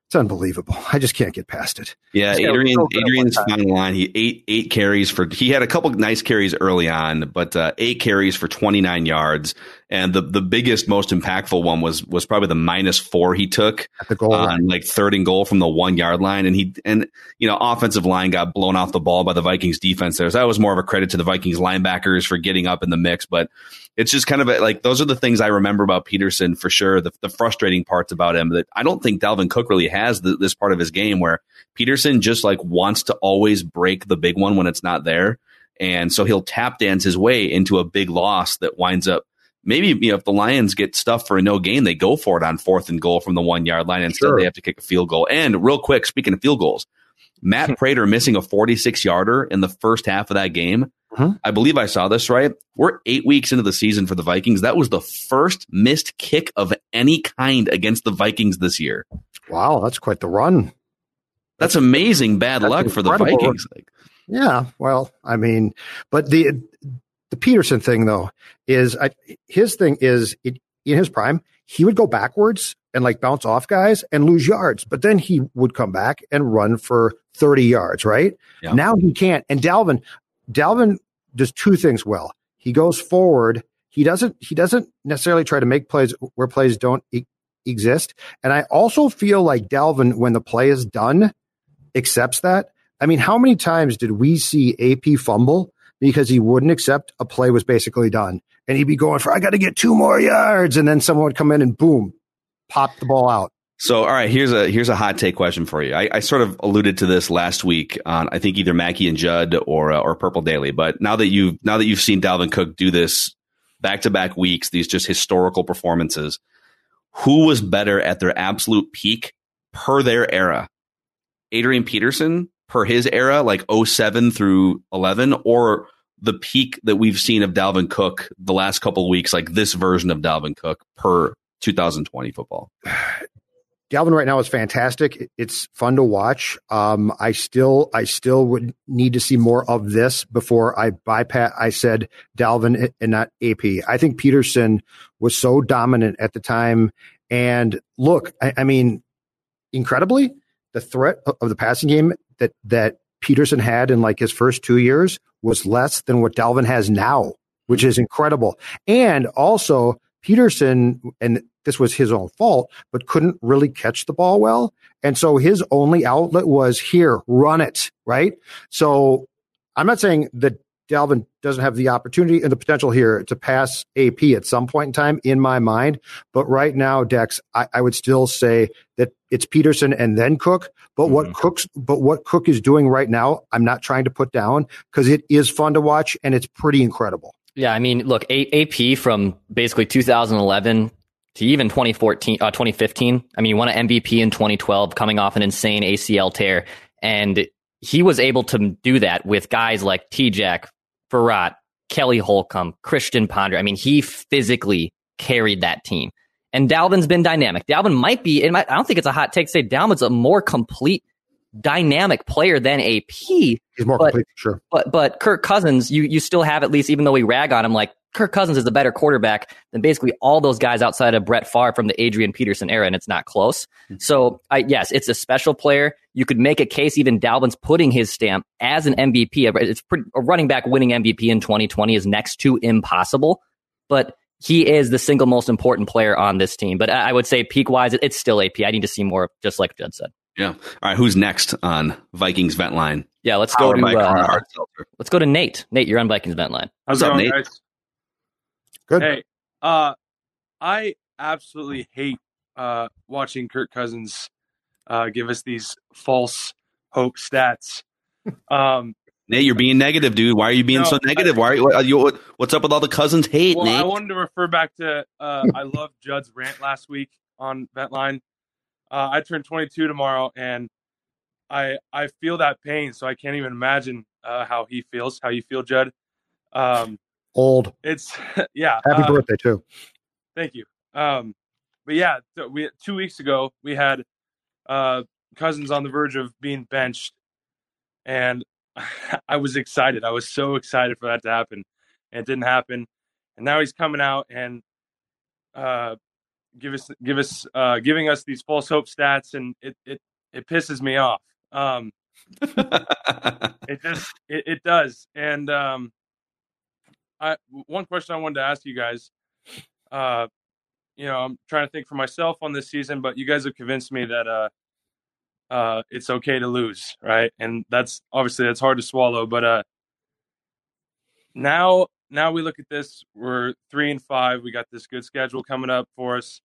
It's unbelievable. I just can't get past it. Yeah, Adrian's fine line. He eight carries for. He had a couple nice carries early on, but 8 carries for 29 yards. And the biggest, most impactful one was probably the -4 he took at the goal on like 3rd and goal from the 1 yard line. And offensive line got blown off the ball by the Vikings defense there. So that was more of a credit to the Vikings linebackers for getting up in the mix. But it's just kind of like those are the things I remember about Peterson for sure. The frustrating parts about him that I don't think Dalvin Cook really has this part of his game where Peterson just like wants to always break the big one when it's not there. And so he'll tap dance his way into a big loss that winds up maybe, if the Lions get stuff for a no gain, they go for it on 4th and goal from the 1 yard line. Instead, They have to kick a field goal. And real quick, speaking of field goals, Matt Prater missing a 46-yarder in the first half of that game. I believe I saw this right. We're 8 weeks into the season for the Vikings. That was the first missed kick of any kind against the Vikings this year. Wow, that's quite the run. That's amazing bad luck for the Vikings. Yeah, well, I mean, but the Peterson thing, though, is his thing is in his prime, he would go backwards and like bounce off guys and lose yards, but then he would come back and run for 30 yards, right? Yeah. Now he can't. And Dalvin does 2 things well. He goes forward. He doesn't necessarily try to make plays where plays don't exist. And I also feel like Dalvin, when the play is done, accepts that. I mean, how many times did we see AP fumble because he wouldn't accept a play was basically done? And he'd be going for, I got to get 2 more yards. And then someone would come in and boom, pop the ball out. So, all right, here's a hot take question for you. I sort of alluded to this last week on, I think, either Mackie and Judd or Purple Daily. But now that you've seen Dalvin Cook do this back-to-back weeks, these just historical performances, who was better at their absolute peak per their era? Adrian Peterson per his era, like 07 through 11, or the peak that we've seen of Dalvin Cook the last couple of weeks, like this version of Dalvin Cook per 2020 football? Dalvin right now is fantastic. It's fun to watch. I still would need to see more of this before I bypass. I said Dalvin and not AP. I think Peterson was so dominant at the time. And look, I mean, incredibly, the threat of the passing game that Peterson had in like his first 2 years was less than what Dalvin has now, which is incredible. And also Peterson, and this was his own fault, but couldn't really catch the ball well. And so his only outlet was here, run it, right? So I'm not saying that Dalvin doesn't have the opportunity and the potential here to pass AP at some point in time in my mind. But right now, Dex, I would still say that it's Peterson and then Cook. But what Cook is doing right now, I'm not trying to put down because it is fun to watch and it's pretty incredible. Yeah, I mean, look, AP from basically 2011 to even 2015. I mean, he won an MVP in 2012, coming off an insane ACL tear. And he was able to do that with guys like T-Jack, Farrat, Kelly Holcomb, Christian Ponder. I mean, he physically carried that team. And Dalvin's been dynamic. Dalvin might be, I don't think it's a hot take to say Dalvin's a more complete, dynamic player than AP. He's more complete, sure. But Kirk Cousins, you still have, at least, even though we rag on him, like Kirk Cousins is a better quarterback than basically all those guys outside of Brett Favre from the Adrian Peterson era, and it's not close. So, yes, it's a special player. You could make a case even Dalvin's putting his stamp as an MVP. It's a running back winning MVP in 2020 is next to impossible, but he is the single most important player on this team. But I would say peak-wise, it's still AP. I need to see more, just like Judd said. Yeah. All right. Who's next on Vikings Vent Line? Yeah, let's go to Nate. Nate, you're on Vikings Vent Line. How's it going, Nate? Guys? Good. Hey, I absolutely hate watching Kirk Cousins give us these false hope stats. Nate, you're being negative, dude. Why are you being so negative? What's up with all the Cousins hate, well, Nate? I wanted to refer back to I loved Judd's rant last week on Vent Line. I turn 22 tomorrow, and I feel that pain, so I can't even imagine how he feels. How you feel, Judd? Old. It's yeah. Happy birthday too. Thank you. But yeah, 2 weeks ago we had Cousins on the verge of being benched, and I was excited. I was so excited for that to happen, and it didn't happen. And now he's coming out, and giving us these false hope stats, and it pisses me off. It does. And one question I wanted to ask you guys, I'm trying to think for myself on this season, but you guys have convinced me that it's okay to lose, right? And that's hard to swallow, but now we look at this, we're 3-5, we got this good schedule coming up for us.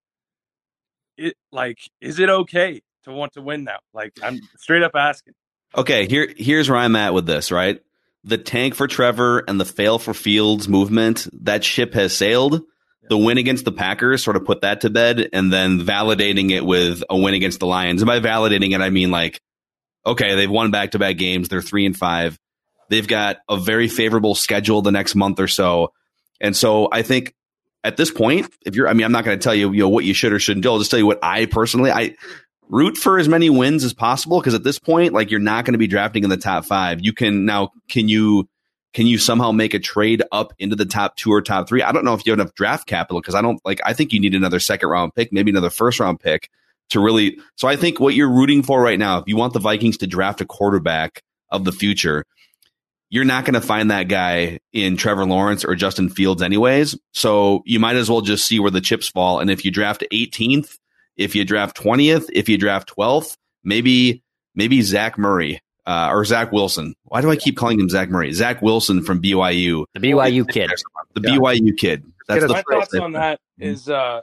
Is it okay to want to win now? I'm straight up asking. Okay, here's where I'm at with this, right? The tank for Trevor and the fail for Fields movement, that ship has sailed. The win against the Packers sort of put that to bed, and then validating it with a win against the Lions. And by validating it, I mean okay, they've won back-to-back games. They're 3-5. They've got a very favorable schedule the next month or so. And so I think at this point, I'm not going to tell you, what you should or shouldn't do. I'll just tell you what I root for as many wins as possible, because at this point, you're not going to be drafting in the top 5. Can you somehow make a trade up into the top 2 or top 3? I don't know if you have enough draft capital, because I think you need another second round pick, maybe another first round pick to really. So I think what you're rooting for right now, if you want the Vikings to draft a quarterback of the future, you're not going to find that guy in Trevor Lawrence or Justin Fields anyways. So you might as well just see where the chips fall. And if you draft 18th, if you draft 20th, if you draft 12th, maybe Zach Murray or Zach Wilson. Why do I keep calling him Zach Murray? Zach Wilson from BYU. The BYU kid. The BYU kid. That's my thoughts on that is, I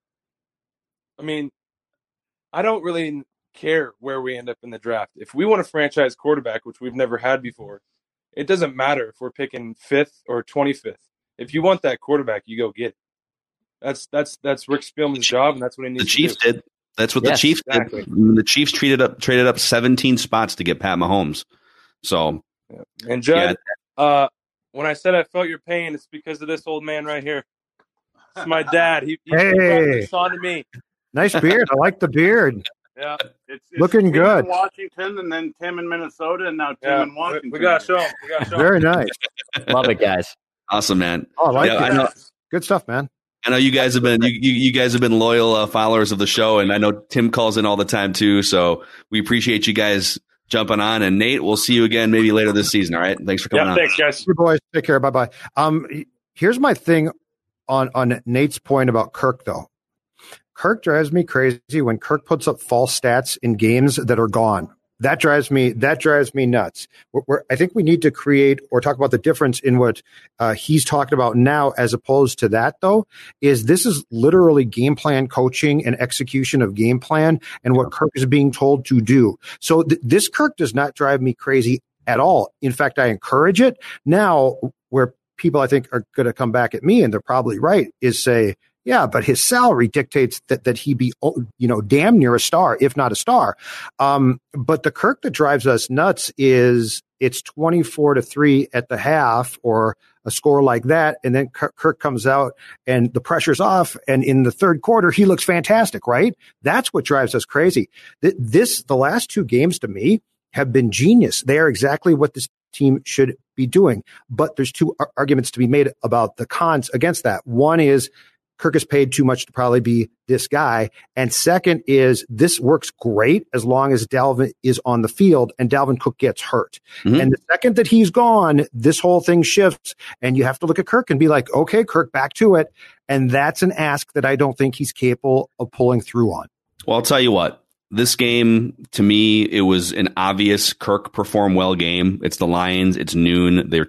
don't really care where we end up in the draft. If we want a franchise quarterback, which we've never had before, it doesn't matter if we're picking 5th or 25th. If you want that quarterback, you go get it. That's Rick Spielman's job, and that's what he needs to do. The Chiefs did. That's what the Chiefs did. The Chiefs traded up 17 spots to get Pat Mahomes. So, and Judd, when I said I felt your pain, it's because of this old man right here. It's my dad. He brought this on to me. Nice beard. I like the beard. Yeah, it's looking good. In Washington, and then Tim in Minnesota, and now Tim in Washington. We got to show him. Very nice. Love it, guys. Awesome, man. Oh, I like it. I know. Good stuff, man. I know you guys have been you guys have been loyal followers of the show, and I know Tim calls in all the time too. So we appreciate you guys jumping on. And Nate, we'll see you again maybe later this season. All right, thanks for coming on. Thanks, guys. You boys, take care. Bye bye. Here's my thing on Nate's point about Kirk though. Kirk drives me crazy when Kirk puts up false stats in games that are gone. That drives me nuts. I think we need to create or talk about the difference in what he's talking about now, as opposed to that, though, this is literally game plan coaching and execution of game plan and what Kirk is being told to do. So this Kirk does not drive me crazy at all. In fact, I encourage it. Now, where people I think are going to come back at me, and they're probably right, is say, yeah, but his salary dictates that he be, damn near a star, if not a star. But the Kirk that drives us nuts is it's 24-3 at the half or a score like that. And then Kirk comes out and the pressure's off. And in the third quarter, he looks fantastic, right? That's what drives us crazy. The last 2 games to me have been genius. They are exactly what this team should be doing. But there's 2 arguments to be made about the cons against that. One is, Kirk is paid too much to probably be this guy. And second is, this works great as long as Dalvin is on the field and Dalvin Cook gets hurt. Mm-hmm. And the second that he's gone, this whole thing shifts. And you have to look at Kirk and be like, okay, Kirk, back to it. And that's an ask that I don't think he's capable of pulling through on. Well, I'll tell you what. This game, to me, it was an obvious Kirk perform well game. It's the Lions. It's noon. They're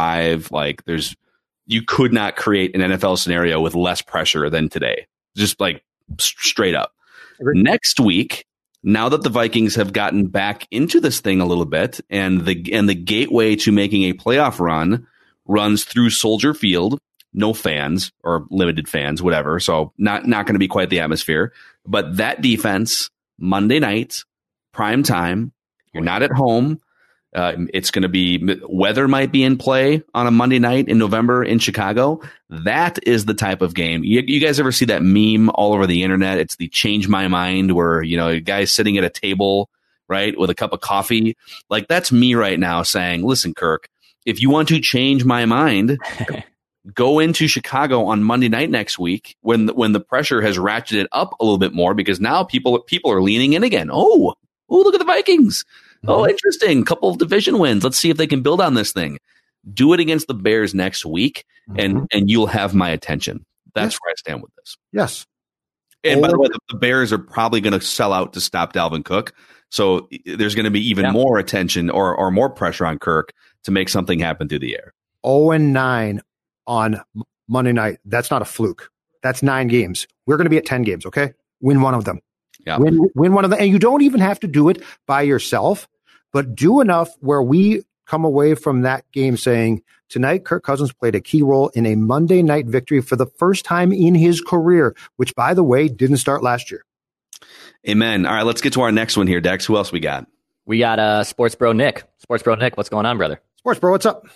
2-5. You could not create an NFL scenario with less pressure than today. Just straight up. Next week, now that the Vikings have gotten back into this thing a little bit, and the gateway to making a playoff run runs through Soldier Field, no fans or limited fans, whatever. So not going to be quite the atmosphere. But that defense, Monday night, prime time, you're not at home. It's going to be, weather might be in play on a Monday night in November in Chicago. That is the type of game. You guys ever see that meme all over the internet? It's the change my mind where, a guy's sitting at a table, right, with a cup of coffee. That's me right now saying, listen, Kirk, if you want to change my mind, go into Chicago on Monday night next week when the pressure has ratcheted up a little bit more, because now people are leaning in again. Oh, look at the Vikings. Oh, interesting. Couple of division wins. Let's see if they can build on this thing. Do it against the Bears next week, and you'll have my attention. That's where I stand with this. Yes. And by the way, the Bears are probably going to sell out to stop Dalvin Cook. So there's going to be even more attention or more pressure on Kirk to make something happen through the air. 0-9 on Monday night. That's not a fluke. That's 9 games. We're going to be at 10 games, okay? Win one of them. Yeah. Win one of them. And you don't even have to do it by yourself, but do enough where we come away from that game saying, tonight, Kirk Cousins played a key role in a Monday night victory for the first time in his career, which, by the way, didn't start last year. Amen. All right, let's get to our next one here, Dex. Who else we got? We got Sports Bro Nick. Sports Bro Nick, what's going on, brother? Sports Bro, what's up?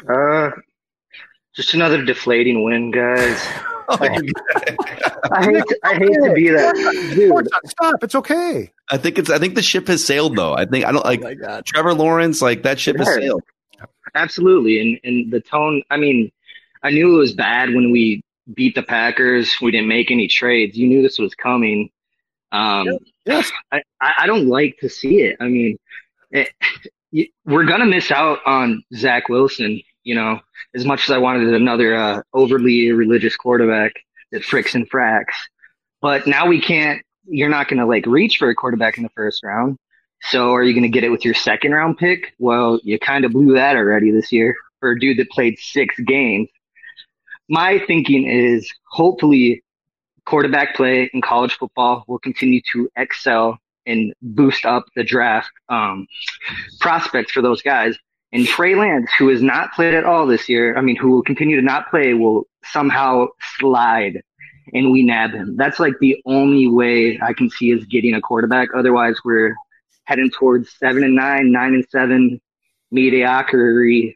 Just another deflating win, guys. I hate to be that dude. Stop! It's okay. I think the ship has sailed, though. I don't like Trevor Lawrence. Like, that ship has sailed. Absolutely, and the tone. I mean, I knew it was bad when we beat the Packers. We didn't make any trades. You knew this was coming. Yes. I don't like to see it. I mean, we're gonna miss out on Zach Wilson. You know, as much as I wanted another overly religious quarterback that fricks and fracks, but now we can't. You're not gonna reach for a quarterback in the first round. So are you going to get it with your second round pick? Well, you kind of blew that already this year for a dude that played 6 games. My thinking is hopefully quarterback play in college football will continue to excel and boost up the draft prospects for those guys. And Trey Lance, who has not played at all this year, who will continue to not play, will somehow slide and we nab him. That's the only way I can see us getting a quarterback. Otherwise, we're heading towards 7-9, 9-7 mediocrityville.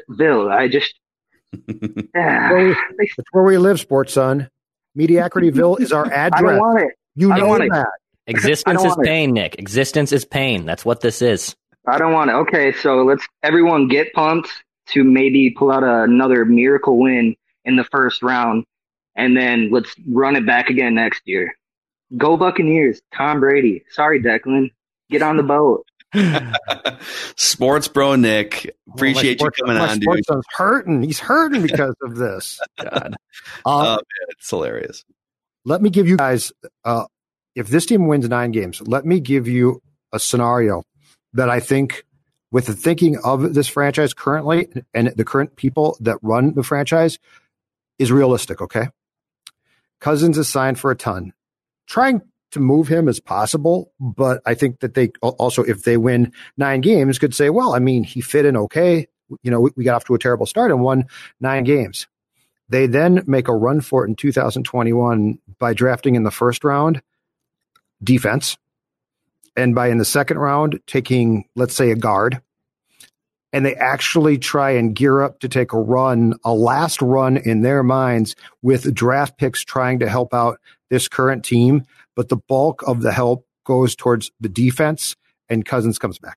That's where we live, sports son. Mediocrityville is our address. I don't want it. You know that. Existence is pain, Nick. Existence is pain. That's what this is. I don't want it. Okay, so let's everyone get pumped to maybe pull out another miracle win in the first round, and then let's run it back again next year. Go Buccaneers. Tom Brady. Sorry, Declan. Get on the boat. Sports Bro Nick, appreciate you coming on, dude. Son's hurting. He's hurting because of this. God. Man, it's hilarious. Let me give you guys, if this team wins 9 games, let me give you a scenario that I think, with the thinking of this franchise currently and the current people that run the franchise, is realistic, okay? Cousins is signed for a ton. Trying to move him as possible, but I think that they also, if they win 9 games, could say, well, he fit in okay. We got off to a terrible start and won 9 games. They then make a run for it in 2021 by drafting in the first round defense, and by in the second round taking, let's say, a guard, and they actually try and gear up to take a last run in their minds with draft picks trying to help out this current team. But the bulk of the help goes towards the defense, and Cousins comes back.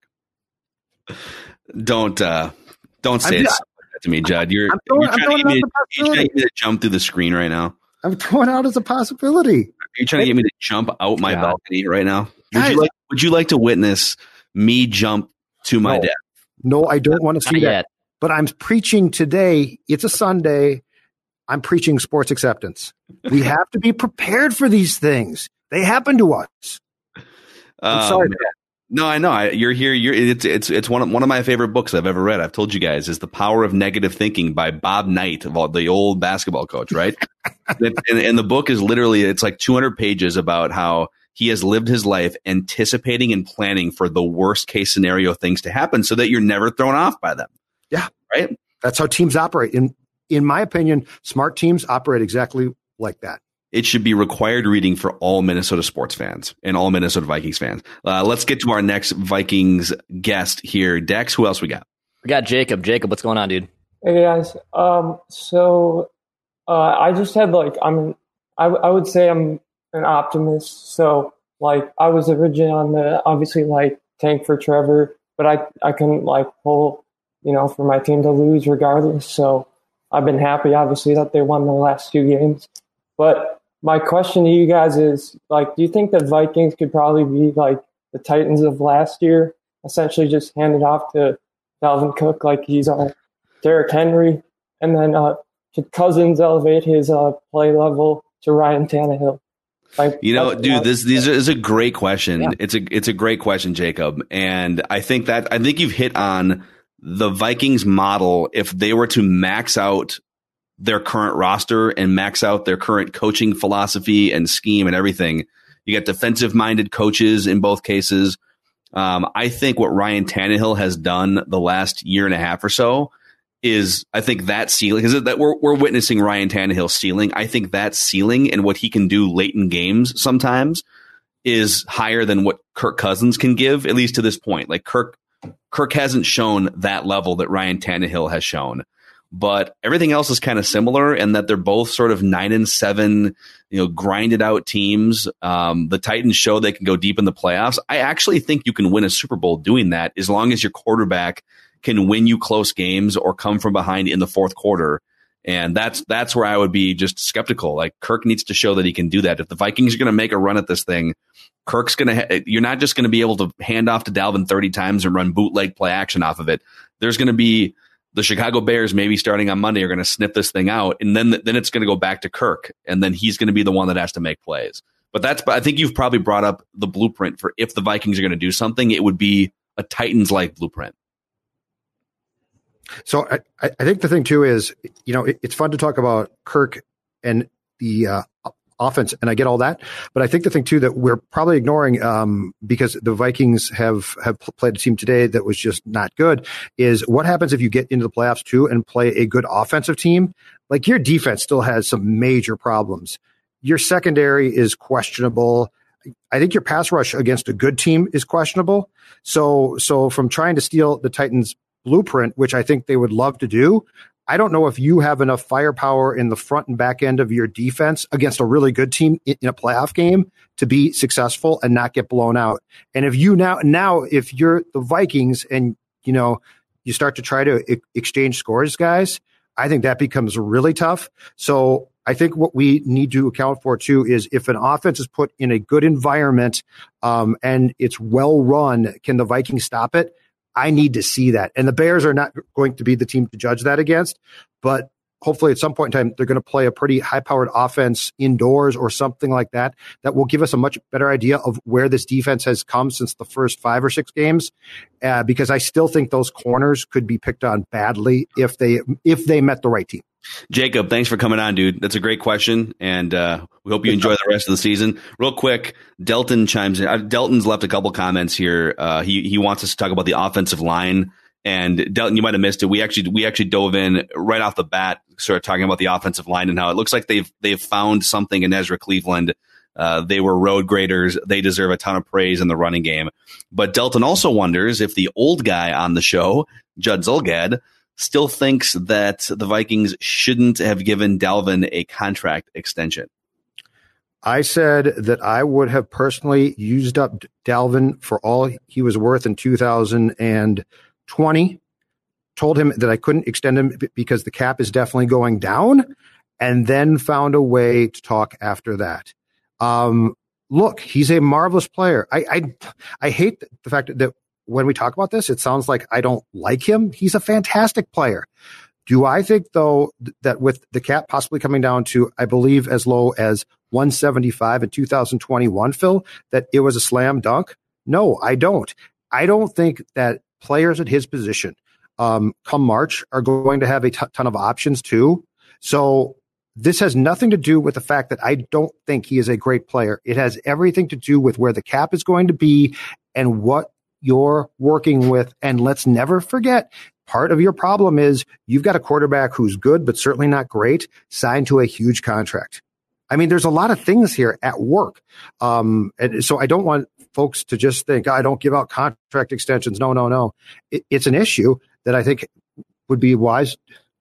Don't say it to me, Judd. You're trying to get me to jump through the screen right now. I'm throwing out as a possibility. Are you trying to get me to jump out my balcony right now? Would you like to witness me jump to my death? No, I don't want to see that. But I'm preaching today. It's a Sunday. I'm preaching sports acceptance. We have to be prepared for these things. They happen to us. I'm sorry. No, I know. You're here. It's one of my favorite books I've ever read. I've told you guys, is The Power of Negative Thinking by Bob Knight, the old basketball coach, right? and the book is literally, it's 200 pages about how he has lived his life anticipating and planning for the worst case scenario things to happen so that you're never thrown off by them. Yeah. Right. That's how teams operate. In my opinion, smart teams operate exactly like that. It should be required reading for all Minnesota sports fans and all Minnesota Vikings fans. Let's get to our next Vikings guest here. Dex, who else we got? We got Jacob. Jacob, what's going on, dude? Hey, guys. I just had I would say I'm an optimist. So I was originally on the obviously tank for Trevor, but I couldn't pull for my team to lose regardless. So I've been happy, obviously, that they won the last 2 games. But my question to you guys is, like, do you think the Vikings could probably be like the Titans of last year, essentially just hand it off to Dalvin Cook like he's on Derrick Henry? And then could Cousins elevate his play level to Ryan Tannehill? Like, dude, this is a great question. Yeah. It's a great question, Jacob. And I think you've hit on the Vikings model. If they were to max out their current roster and max out their current coaching philosophy and scheme and everything, you get defensive minded coaches in both cases. I think what Ryan Tannehill has done the last year and a half or so is, I think that ceiling, because that we're witnessing Ryan Tannehill's ceiling. I think that ceiling and what he can do late in games sometimes is higher than what Kirk Cousins can give, at least to this point. Like Kirk hasn't shown that level that Ryan Tannehill has shown, but everything else is kind of similar in that they're both sort of 9-7, grinded out teams. The Titans show they can go deep in the playoffs. I actually think you can win a Super Bowl doing that as long as your quarterback can win you close games or come from behind in the fourth quarter. And that's where I would be just skeptical. Like, Kirk needs to show that he can do that. If the Vikings are going to make a run at this thing, Kirk's going to, you're not just going to be able to hand off to Dalvin 30 times and run bootleg play action off of it. There's going to be the Chicago Bears, maybe starting on Monday, are going to sniff this thing out. And then it's going to go back to Kirk. And then he's going to be the one that has to make plays. But I think you've probably brought up the blueprint for if the Vikings are going to do something, it would be a Titans-like blueprint. So I think the thing too is, it's fun to talk about Kirk and the offense, and I get all that. But I think the thing too that we're probably ignoring, because the Vikings have played a team today that was just not good, is what happens if you get into the playoffs too and play a good offensive team. Like, your defense still has some major problems. Your secondary is questionable. I think your pass rush against a good team is questionable. So from trying to steal the Titans' blueprint, which I think they would love to do, I don't know if you have enough firepower in the front and back end of your defense against a really good team in a playoff game to be successful and not get blown out. And if you now if you're the Vikings and you start to try to exchange scores, guys, I think that becomes really tough. So I think what we need to account for too is if an offense is put in a good environment and it's well run, can the Vikings stop it? I need to see that. And the Bears are not going to be the team to judge that against, but hopefully at some point in time, they're going to play a pretty high-powered offense indoors or something like that will give us a much better idea of where this defense has come since the first 5 or 6 games, because I still think those corners could be picked on badly if they met the right team. Jacob, thanks for coming on, dude. That's a great question, and we hope you enjoy the rest of the season. Real quick, Delton chimes in. Delton's left a couple comments here. He wants us to talk about the offensive line. And Delton, you might have missed it. We actually dove in right off the bat, sort of talking about the offensive line and how it looks like they've found something in Ezra Cleveland. They were road graders. They deserve a ton of praise in the running game. But Delton also wonders if the old guy on the show, Judd Zulgad, still thinks that the Vikings shouldn't have given Dalvin a contract extension. I said that I would have personally used up Dalvin for all he was worth in 2020, told him that I couldn't extend him because the cap is definitely going down, and then found a way to talk after that. Look, he's a marvelous player. I hate the fact that when we talk about this, it sounds like I don't like him. He's a fantastic player. Do I think, though, that with the cap possibly coming down to, I believe, as low as 175 in 2021, Phil, that it was a slam dunk? No, I don't. I don't think that players at his position come March are going to have a ton of options too. So this has nothing to do with the fact that I don't think he is a great player. It has everything to do with where the cap is going to be and what you're working with. And let's never forget, part of your problem is you've got a quarterback who's good, but certainly not great, signed to a huge contract. I mean, there's a lot of things here at work. And so I don't want folks to just think, I don't give out contract extensions. No. It's an issue that I think would be wise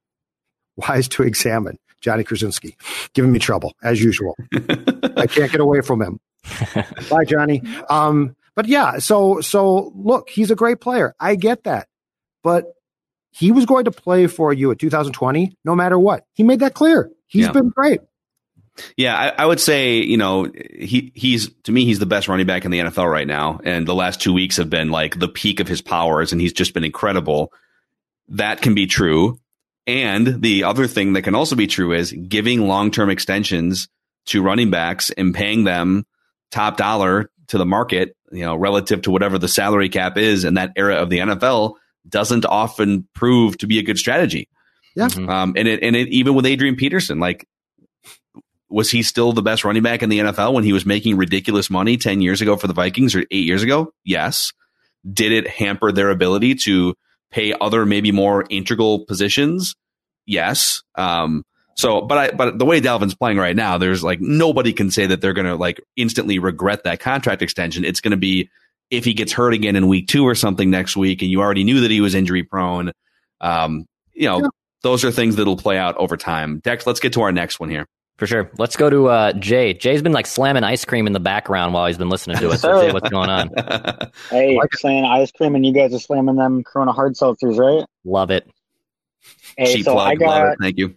to examine. Johnny Krasinski giving me trouble as usual. I can't get away from him. Bye, Johnny. But yeah, so look, he's a great player. I get that, but he was going to play for you at 2020 no matter what. He made that clear. He's been great. Yeah, I would say, he's to me, he's the best running back in the NFL right now. And the last 2 weeks have been like the peak of his powers, and he's just been incredible. That can be true. And the other thing that can also be true is giving long-term extensions to running backs and paying them top dollar to the market, relative to whatever the salary cap is in that era of the NFL, doesn't often prove to be a good strategy. Yeah. And it even with Adrian Peterson, like, was he still the best running back in the NFL when he was making ridiculous money 10 years ago for the Vikings or 8 years ago? Yes. Did it hamper their ability to pay other, maybe more integral positions? Yes. But the way Dalvin's playing right now, there's like nobody can say that they're going to like instantly regret that contract extension. It's going to be if he gets hurt again in week 2 or something next week, and you already knew that he was injury prone. Those are things that'll play out over time. Dex, let's get to our next one here. For sure. Let's go to Jay. Jay's been like slamming ice cream in the background while he's been listening to it. So Jay, what's going on? Hey, saying ice cream, and you guys are slamming them Corona hard seltzers, right? Love it. Hey, Cheap so plug, love it. Thank you.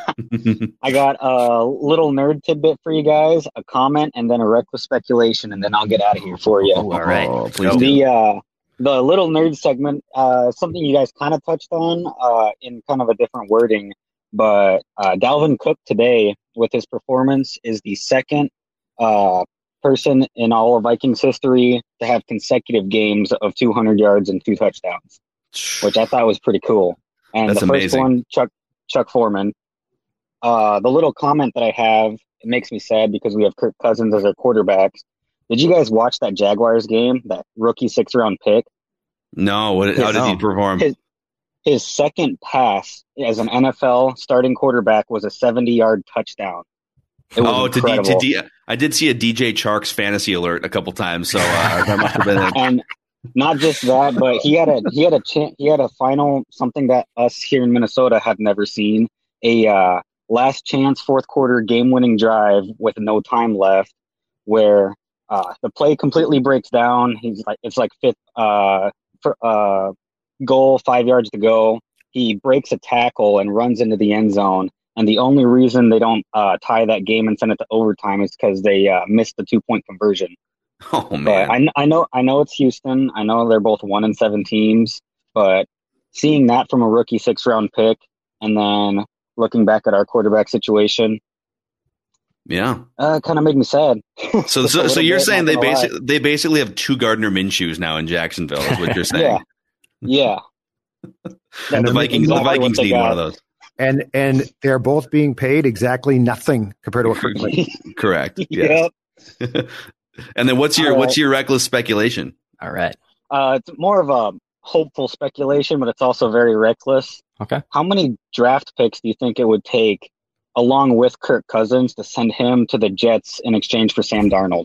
I got a little nerd tidbit for you guys, a comment, and then a reckless speculation, and then I'll get out of here for you. All right. Please The little nerd segment, something you guys kind of touched on in kind of a different wording, but Dalvin Cook today, with his performance, is the second person in all of Vikings history to have consecutive games of 200 yards and 2 touchdowns, which I thought was pretty cool. And That's the first amazing. one, Chuck Foreman. The little comment that I have, it makes me sad because we have Kirk Cousins as our quarterback. Did you guys watch that Jaguars game, that rookie 6th-round pick? No. How did he perform? His second pass as an NFL starting quarterback was a 70-yard touchdown. It was incredible. I did see a DJ Chark's fantasy alert a couple times, so that must have been it. And not just that, but he had a final, something that us here in Minnesota have never seen, a last chance fourth quarter game-winning drive with no time left, where the play completely breaks down. It's like fifth goal, 5 yards to go. He breaks a tackle and runs into the end zone. And the only reason they don't tie that game and send it to overtime is because they missed the 2-point conversion. Oh man! But I know it's Houston. I know they're both 1-7 teams. But seeing that from a rookie 6th-round pick, and then looking back at our quarterback situation, yeah, kind of made me sad. So you're saying they basically have 2 Gardner Minshew's now in Jacksonville, is what you're saying? Yeah. And the Vikings need one of those. And they're both being paid exactly nothing compared to what Correct. Yes. And then what's your reckless speculation? All right. It's more of a hopeful speculation, but it's also very reckless. Okay. How many draft picks do you think it would take, along with Kirk Cousins, to send him to the Jets in exchange for Sam Darnold?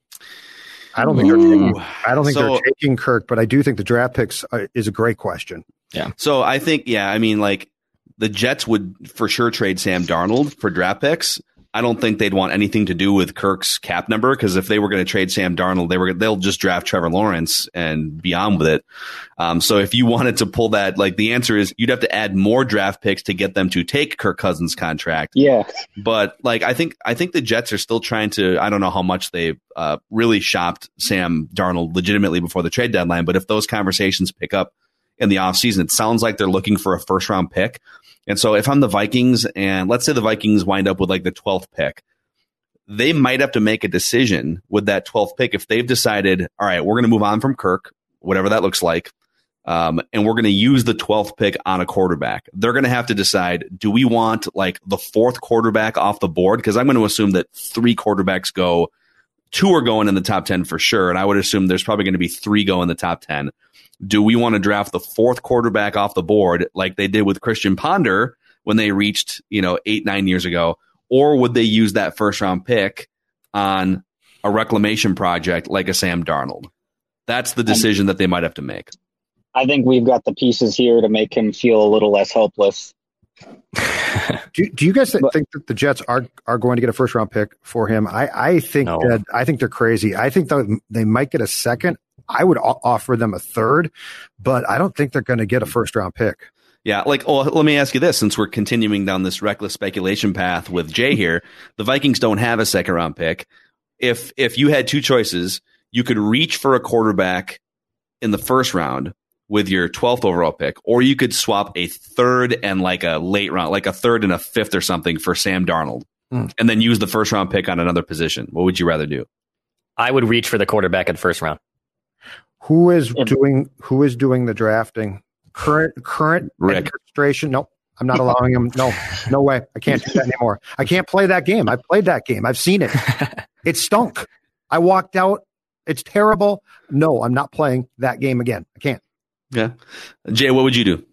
I don't think they're taking Kirk, but I do think the draft picks is a great question. Yeah. So I think, the Jets would for sure trade Sam Darnold for draft picks. I don't think they'd want anything to do with Kirk's cap number, because if they were going to trade Sam Darnold, they'll just draft Trevor Lawrence and be on with it. So if you wanted to pull that, the answer is you'd have to add more draft picks to get them to take Kirk Cousins' contract. Yeah. But I think the Jets are still trying to, I don't know how much they really shopped Sam Darnold legitimately before the trade deadline, but if those conversations pick up in the offseason, it sounds like they're looking for a 1st-round pick. And so if I'm the Vikings, and let's say the Vikings wind up with the 12th pick, they might have to make a decision with that 12th pick if they've decided, all right, we're going to move on from Kirk, whatever that looks like, and we're going to use the 12th pick on a quarterback. They're going to have to decide, do we want the 4th quarterback off the board? Because I'm going to assume that 3 quarterbacks go, 2 are going in the top 10 for sure, and I would assume there's probably going to be 3 go in the top 10. Do we want to draft the 4th quarterback off the board like they did with Christian Ponder when they reached, 8-9 years ago? Or would they use that 1st-round pick on a reclamation project like a Sam Darnold? That's the decision that they might have to make. I think we've got the pieces here to make him feel a little less helpless. Do you guys think that the Jets are going to get a 1st-round pick for him? I think they're crazy. I think that they might get a 2nd. I would offer them a 3rd, but I don't think they're going to get a 1st-round pick. Yeah, let me ask you this, since we're continuing down this reckless speculation path with Jay here, the Vikings don't have a second round pick. If you had two choices, you could reach for a quarterback in the first round with your 12th overall pick, or you could swap a third and like a late round, like a third and a fifth or something for Sam Darnold, and then use the first round pick on another position. What would you rather do? I would reach for the quarterback in the first round. Who is doing the drafting? Current Rick. Administration? Nope. I'm not allowing him. No way. I can't do that anymore. I can't play that game. I've played that game. I've seen it. It stunk. I walked out. It's terrible. No, I'm not playing that game again. I can't. Yeah. Jay, what would you do?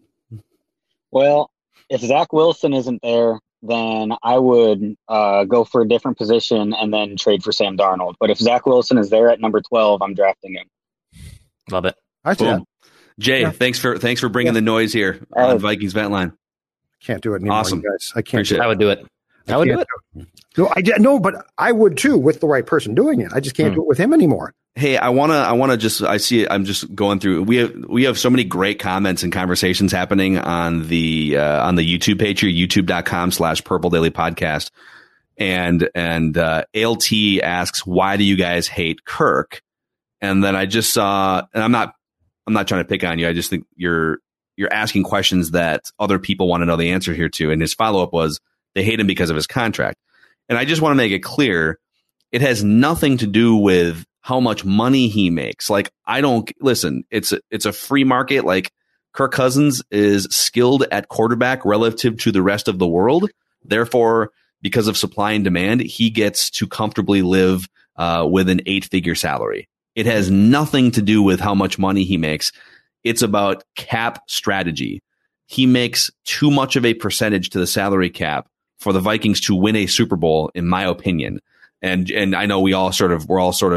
Well, if Zach Wilson isn't there, then I would go for a different position and then trade for Sam Darnold. But if Zach Wilson is there at number 12, I'm drafting him. Love it. I see that. Jay, thanks for bringing the noise here on Vikings Vent Line. Can't do it anymore, Awesome. you guys. I can't. Appreciate I would do it. I would do it. No, but I would too with the right person doing it. I just can't do it with him anymore. Hey, I'm just going through. We have so many great comments and conversations happening on the YouTube page here, youtube.com/Purple Daily Podcast. And ALT asks, why do you guys hate Kirk? And then I just saw, and I'm not trying to pick on you. I just think you're asking questions that other people want to know the answer here to. And his follow up was they hate him because of his contract. And I just want to make it clear, it has nothing to do with how much money he makes. Like, listen, it's a free market. Like, Kirk Cousins is skilled at quarterback relative to the rest of the world. Therefore, because of supply and demand, he gets to comfortably live with an 8-figure salary. It has nothing to do with how much money he makes. It's about cap strategy. He makes too much of a percentage to the salary cap for the Vikings to win a Super Bowl, in my opinion. And I know we're all sort of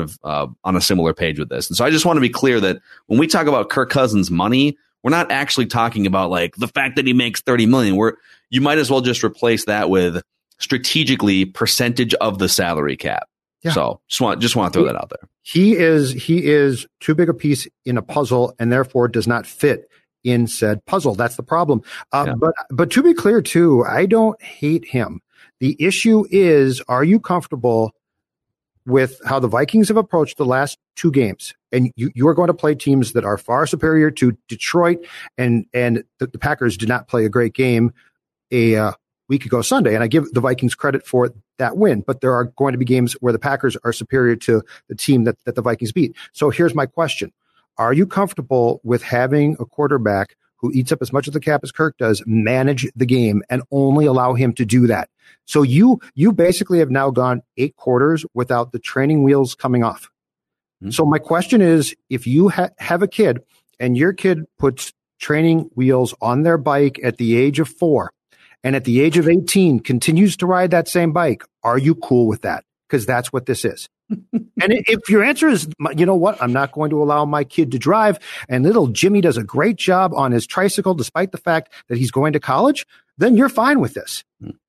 on a similar page with this. And so I just want to be clear that when we talk about Kirk Cousins' money, we're not actually talking about like the fact that he makes $30 million. You might as well just replace that with strategically percentage of the salary cap. Yeah. So just want to throw that out there. He is too big a piece in a puzzle and therefore does not fit in said puzzle. That's the problem. But to be clear too, I don't hate him. The issue is, are you comfortable with how the Vikings have approached the last two games? And you are going to play teams that are far superior to Detroit, and the Packers did not play a great game a week ago Sunday. And I give the Vikings credit for that win, but there are going to be games where the Packers are superior to the team that the Vikings beat. So here's my question. Are you comfortable with having a quarterback who eats up as much of the cap as Kirk does manage the game and only allow him to do that? So you basically have now gone 8 quarters without the training wheels coming off. Mm-hmm. So my question is, if you have a kid and your kid puts training wheels on their bike at the age of 4 and at the age of 18 continues to ride that same bike, are you cool with that? Because that's what this is. And if your answer is, you know what, I'm not going to allow my kid to drive, and little Jimmy does a great job on his tricycle despite the fact that he's going to college, then you're fine with this.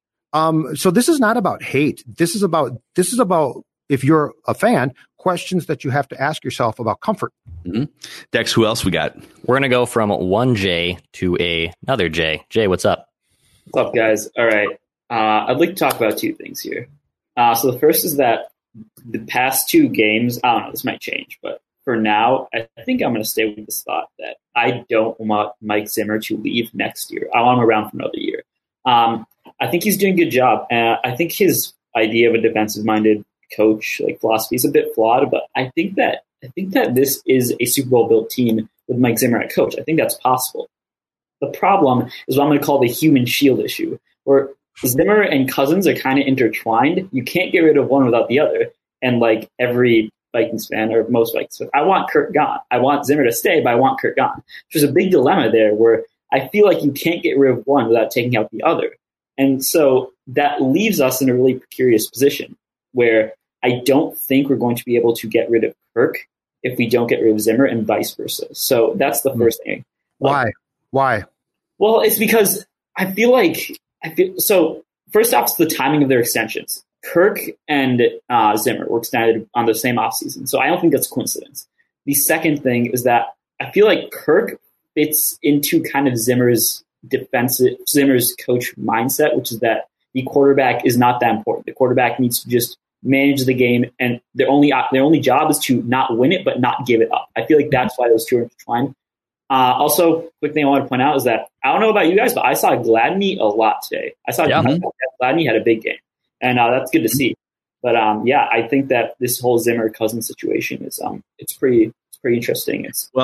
So this is not about hate. This is about, if you're a fan, questions that you have to ask yourself about comfort. Mm-hmm. Dex, who else we got? We're going to go from one J to another J. Jay, what's up? What's up, guys? All right. I'd like to talk about 2 things here. So the first is that the past 2 games, I don't know, this might change, but for now, I think I'm going to stay with this thought that I don't want Mike Zimmer to leave next year. I want him around for another year. I think he's doing a good job. I think his idea of a defensive-minded coach, like, philosophy is a bit flawed, but I think that this is a Super Bowl built team with Mike Zimmer at coach. I think that's possible. The problem is what I'm going to call the human shield issue, where Zimmer and Cousins are kind of intertwined. You can't get rid of one without the other. And like every Vikings fan, or most Vikings fans, I want Kirk gone. I want Zimmer to stay, but I want Kirk gone. There's a big dilemma there where I feel like you can't get rid of one without taking out the other. And so that leaves us in a really precarious position where I don't think we're going to be able to get rid of Kirk if we don't get rid of Zimmer, and vice versa. So that's the first thing. Why? Well, it's because I feel so. First off, it's the timing of their extensions. Kirk and Zimmer were extended on the same offseason, so I don't think that's a coincidence. The second thing is that I feel like Kirk fits into kind of Zimmer's Zimmer's coach mindset, which is that the quarterback is not that important. The quarterback needs to just manage the game, and their only job is to not win it, but not give it up. I feel like that's why those two are intertwined. Also, quick thing I want to point out is that I don't know about you guys, but I saw Gladney a lot today. Gladney had a big game, and that's good to see. But I think that this whole Zimmer Cousins situation is it's pretty interesting.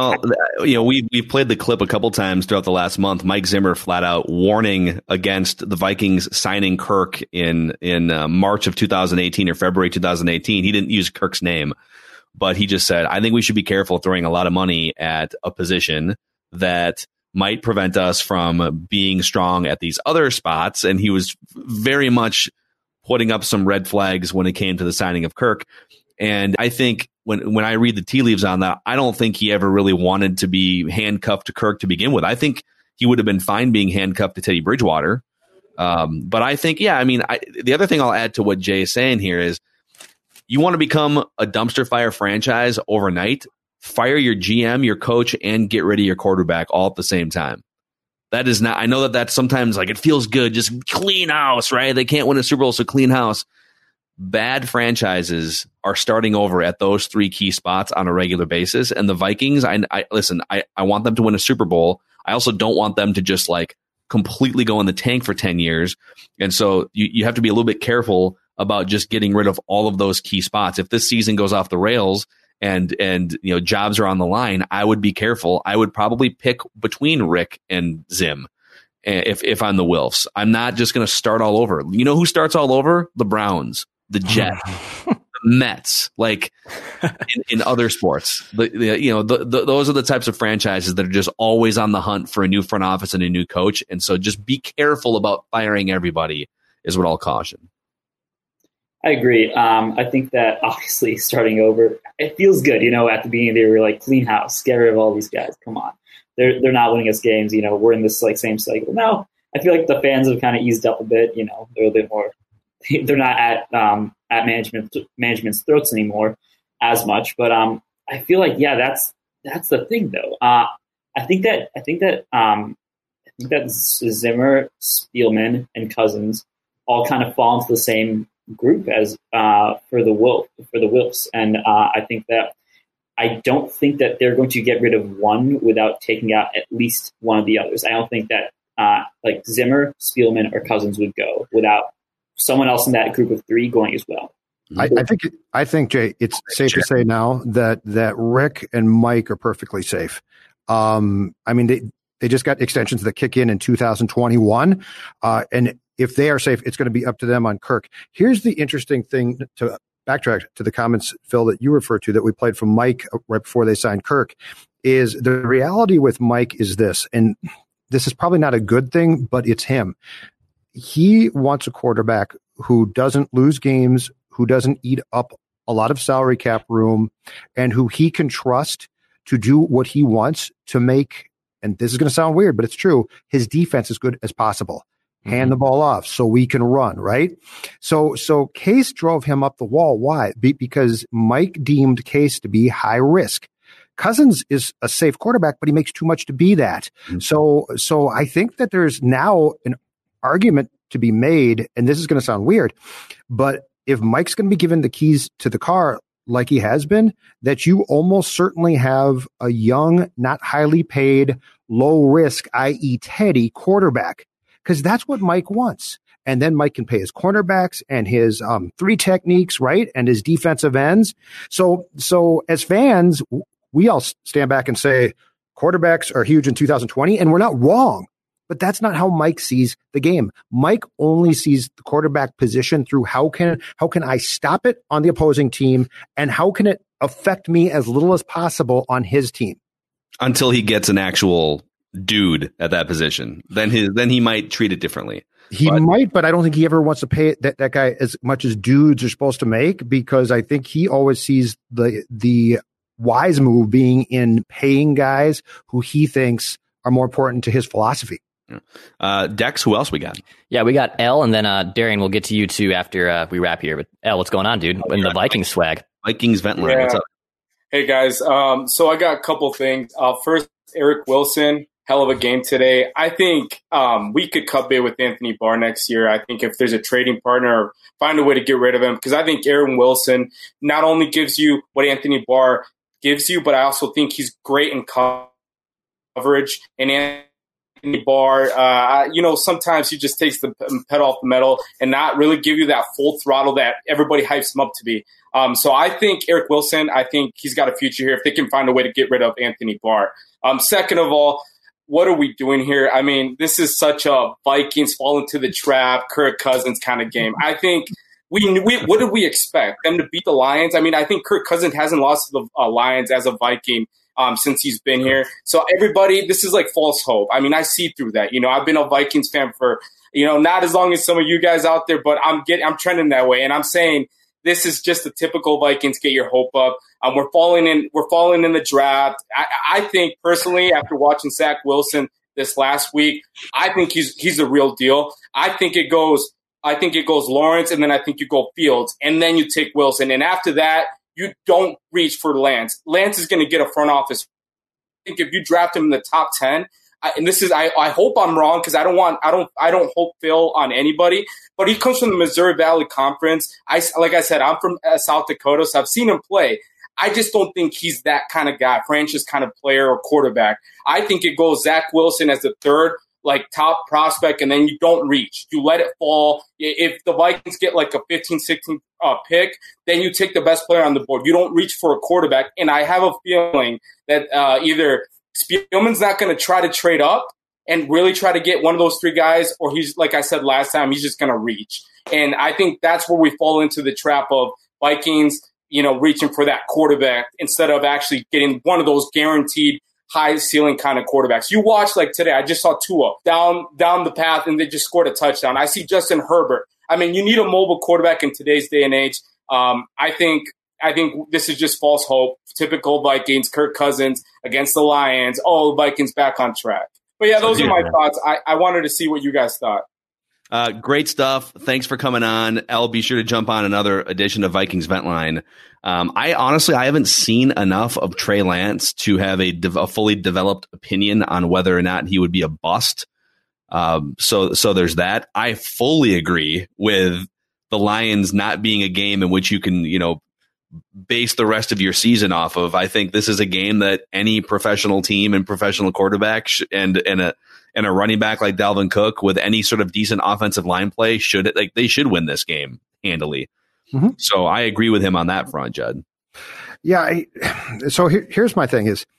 We've played the clip a couple times throughout the last month. Mike Zimmer flat out warning against the Vikings signing Kirk in March of 2018 or February 2018. He didn't use Kirk's name, but he just said, I think we should be careful throwing a lot of money at a position that might prevent us from being strong at these other spots. And he was very much putting up some red flags when it came to the signing of Kirk. And I think when I read the tea leaves on that, I don't think he ever really wanted to be handcuffed to Kirk to begin with. I think he would have been fine being handcuffed to Teddy Bridgewater. But I think, the other thing I'll add to what Jay is saying here is, you want to become a dumpster fire franchise overnight, fire your GM, your coach, and get rid of your quarterback all at the same time. That is not, I know that's sometimes like it feels good, just clean house, right? They can't win a Super Bowl, so clean house. Bad franchises are starting over at those three key spots on a regular basis. And the Vikings, I want them to win a Super Bowl. I also don't want them to just like completely go in the tank for 10 years. And so you have to be a little bit careful about just getting rid of all of those key spots. If this season goes off the rails and jobs are on the line, I would be careful. I would probably pick between Rick and Zim if I'm the Wilfs. I'm not just going to start all over. You know who starts all over? The Browns, the Jets, the Mets, like in other sports. Those are the types of franchises that are just always on the hunt for a new front office and a new coach. And so just be careful about firing everybody is what I'll caution. I agree. I think that obviously starting over, it feels good. At the beginning they were like clean house, get rid of all these guys. Come on, they're not winning us games. We're in this like same cycle now. I feel like the fans have kind of eased up a bit. They're a little bit more. They're not at management's throats anymore as much. But I feel like that's the thing though. I think that Zimmer, Spielman, and Cousins all kind of fall into the same group as for the Wilfs, and I don't think that they're going to get rid of one without taking out at least one of the others. I don't think that like Zimmer, Spielman, or Cousins would go without someone else in that group of three going as well. I think Jay, it's safe to say now that Rick and Mike are perfectly safe. They just got extensions that kick in 2021, and if they are safe, it's going to be up to them on Kirk. Here's the interesting thing, to backtrack to the comments, Phil, that you referred to that we played from Mike right before they signed Kirk, is the reality with Mike is this, and this is probably not a good thing, but it's him. He wants a quarterback who doesn't lose games, who doesn't eat up a lot of salary cap room, and who he can trust to do what he wants to make, and this is going to sound weird, but it's true, his defense as good as possible. Hand the ball off so we can run, right? So Case drove him up the wall. Why? Because Mike deemed Case to be high risk. Cousins is a safe quarterback, but he makes too much to be that. So I think that there's now an argument to be made, and this is going to sound weird, but if Mike's going to be given the keys to the car like he has been, that you almost certainly have a young, not highly paid, low risk, i.e. Teddy quarterback. Because that's what Mike wants. And then Mike can pay his cornerbacks and his three techniques, right? And his defensive ends. So as fans, we all stand back and say quarterbacks are huge in 2020, and we're not wrong. But that's not how Mike sees the game. Mike only sees the quarterback position through how can I stop it on the opposing team, and how can it affect me as little as possible on his team. Until he gets an actual dude at that position, then he might treat it differently. He might, but I don't think he ever wants to pay that guy as much as dudes are supposed to make, because I think he always sees the wise move being in paying guys who he thinks are more important to his philosophy. Dex, who else we got? Yeah, we got L, and then Darian, we'll get to you too after we wrap here. But L, what's going on, dude? In the Vikings swag. Vikings vent line. What's up? Hey guys, so I got a couple things. First, Eric Wilson. hell of a game today. I think we could cut bait with Anthony Barr next year. I think if there's a trading partner, find a way to get rid of him, because I think Aaron Wilson not only gives you what Anthony Barr gives you, but I also think he's great in coverage. And Anthony Barr, sometimes he just takes the pedal off the metal and not really give you that full throttle that everybody hypes him up to be. So I think Eric Wilson, I think he's got a future here if they can find a way to get rid of Anthony Barr. Second of all, what are we doing here? I mean, this is such a Vikings fall into the trap, Kirk Cousins kind of game. I think what did we expect? Them to beat the Lions? I mean, I think Kirk Cousins hasn't lost to the Lions as a Viking since he's been here. So everybody, this is like false hope. I mean, I see through that. I've been a Vikings fan for, not as long as some of you guys out there, but I'm trending that way. And I'm saying this is just the typical Vikings get your hope up. We're falling in the draft. I think personally, after watching Zach Wilson this last week, I think he's the real deal. I think it goes Lawrence, and then I think you go Fields, and then you take Wilson. And after that, you don't reach for Lance. Lance is going to get a front office. I think if you draft him in the top 10, and this is, I hope I'm wrong, because I don't hope Phil on anybody, but he comes from the Missouri Valley Conference. Like I said, I'm from South Dakota, so I've seen him play. I just don't think he's that kind of guy, franchise kind of player or quarterback. I think it goes Zach Wilson as the third, top prospect, and then you don't reach. You let it fall. If the Vikings get a 15, 16 pick, then you take the best player on the board. You don't reach for a quarterback. And I have a feeling that either Spielman's not going to try to trade up and really try to get one of those three guys, or he's, like I said last time, he's just going to reach. And I think that's where we fall into the trap of Vikings, reaching for that quarterback instead of actually getting one of those guaranteed high ceiling kind of quarterbacks. You watch today, I just saw Tua down the path and they just scored a touchdown. I see Justin Herbert. I mean, you need a mobile quarterback in today's day and age. I think this is just false hope. Typical Vikings, Kirk Cousins against the Lions. Oh, the Vikings back on track. But yeah, those are my thoughts. I wanted to see what you guys thought. Great stuff. Thanks for coming on. I'll be sure to jump on another edition of Vikings Vent Line. I haven't seen enough of Trey Lance to have a fully developed opinion on whether or not he would be a bust. So there's that. I fully agree with the Lions not being a game in which you can, base the rest of your season off of. I think this is a game that any professional team and professional quarterback and a running back like Dalvin Cook with any sort of decent offensive line play they should win this game handily. Mm-hmm. So I agree with him on that front, Judd. Yeah. So here's my thing is,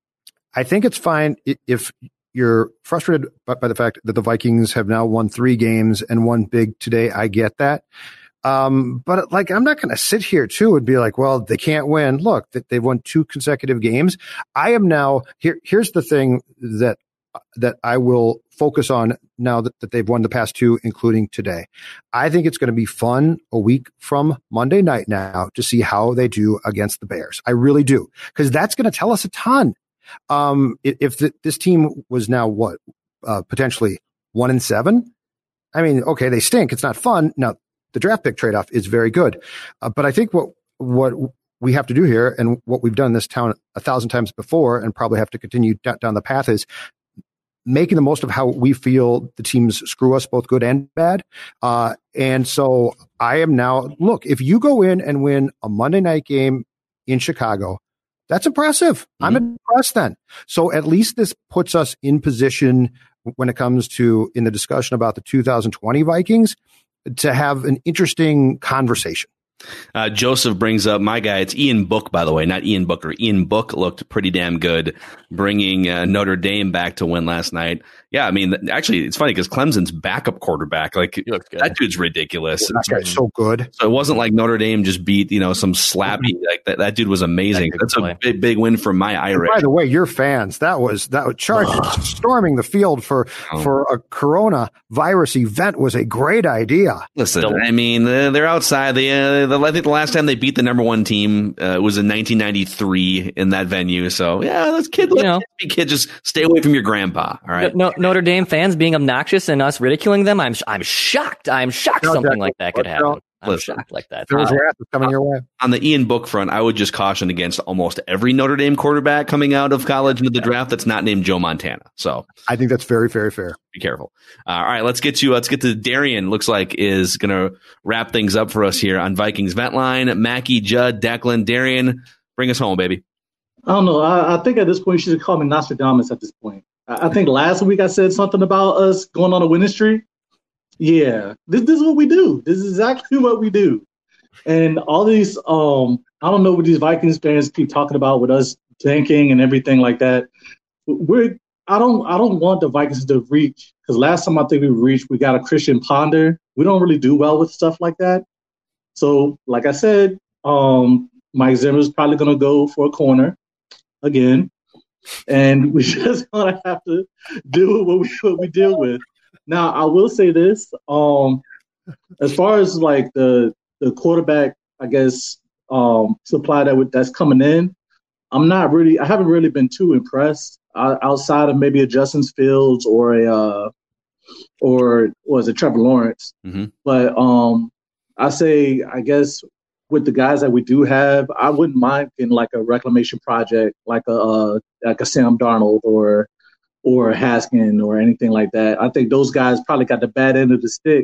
I think it's fine if you're frustrated by the fact that the Vikings have now won 3 games and won big today. I get that. But I'm not going to sit here too and be like, well, they can't win. Look, they've won 2 consecutive games. I am now here's the thing that I will focus on now that they've won the past 2, including today. I think it's going to be fun a week from Monday night now to see how they do against the Bears. I really do, because that's going to tell us a ton. If this team was now potentially 1-7, I mean, okay, they stink. It's not fun. Now, the draft pick trade-off is very good. But I think what we have to do here, and what we've done in this town 1,000 times before and probably have to continue down the path, is making the most of how we feel the teams screw us, both good and bad. And so I am now, look, if you go in and win a Monday night game in Chicago, that's impressive. Mm-hmm. I'm impressed then. So at least this puts us in position when it comes to, in the discussion about the 2020 Vikings, to have an interesting conversation. Joseph brings up my guy. It's Ian Book, by the way, not Ian Booker. Ian Book looked pretty damn good, bringing Notre Dame back to win last night. Yeah, I mean, actually, it's funny because Clemson's backup quarterback, that dude's ridiculous. That guy's so good. So it wasn't like Notre Dame just beat some slappy. That dude was amazing. That's a big win for my Irish. By the way, your fans, that was Chargers storming the field for a coronavirus event was a great idea. Listen, I mean, they're outside. I think the last time they beat the number 1 team was in 1993 in that venue. So yeah, let's kid, just stay away from your grandpa. All right. Notre Dame fans being obnoxious and us ridiculing them. I'm shocked. I'm shocked something like that could happen. I'm shocked like that. There's wrath coming your way. On the Ian Book front, I would just caution against almost every Notre Dame quarterback coming out of college into the draft that's not named Joe Montana. So I think that's very, very fair. Be careful. All right, let's get to Darian. Looks like is going to wrap things up for us here on Vikings Vent Line. Mackie, Judd, Declan, Darian, bring us home, baby. I don't know. I think at this point you should call me Nostradamus. At this point, I think last week I said something about us going on a winning streak. Yeah, this is what we do. This is exactly what we do. And all these, I don't know what these Vikings fans keep talking about with us tanking and everything like that. I don't want the Vikings to reach, because last time I think we reached, we got a Christian Ponder. We don't really do well with stuff like that. So, like I said, Mike Zimmer is probably going to go for a corner again, and we just gonna have to deal with what we deal with. Now, I will say this: as far as like the quarterback, I guess supply that's coming in, I haven't really been too impressed outside of maybe a Justin Fields or was it Trevor Lawrence? Mm-hmm. But I guess with the guys that we do have, I wouldn't mind in like a reclamation project, like a Sam Darnold or Haskin or anything like that. I think those guys probably got the bad end of the stick,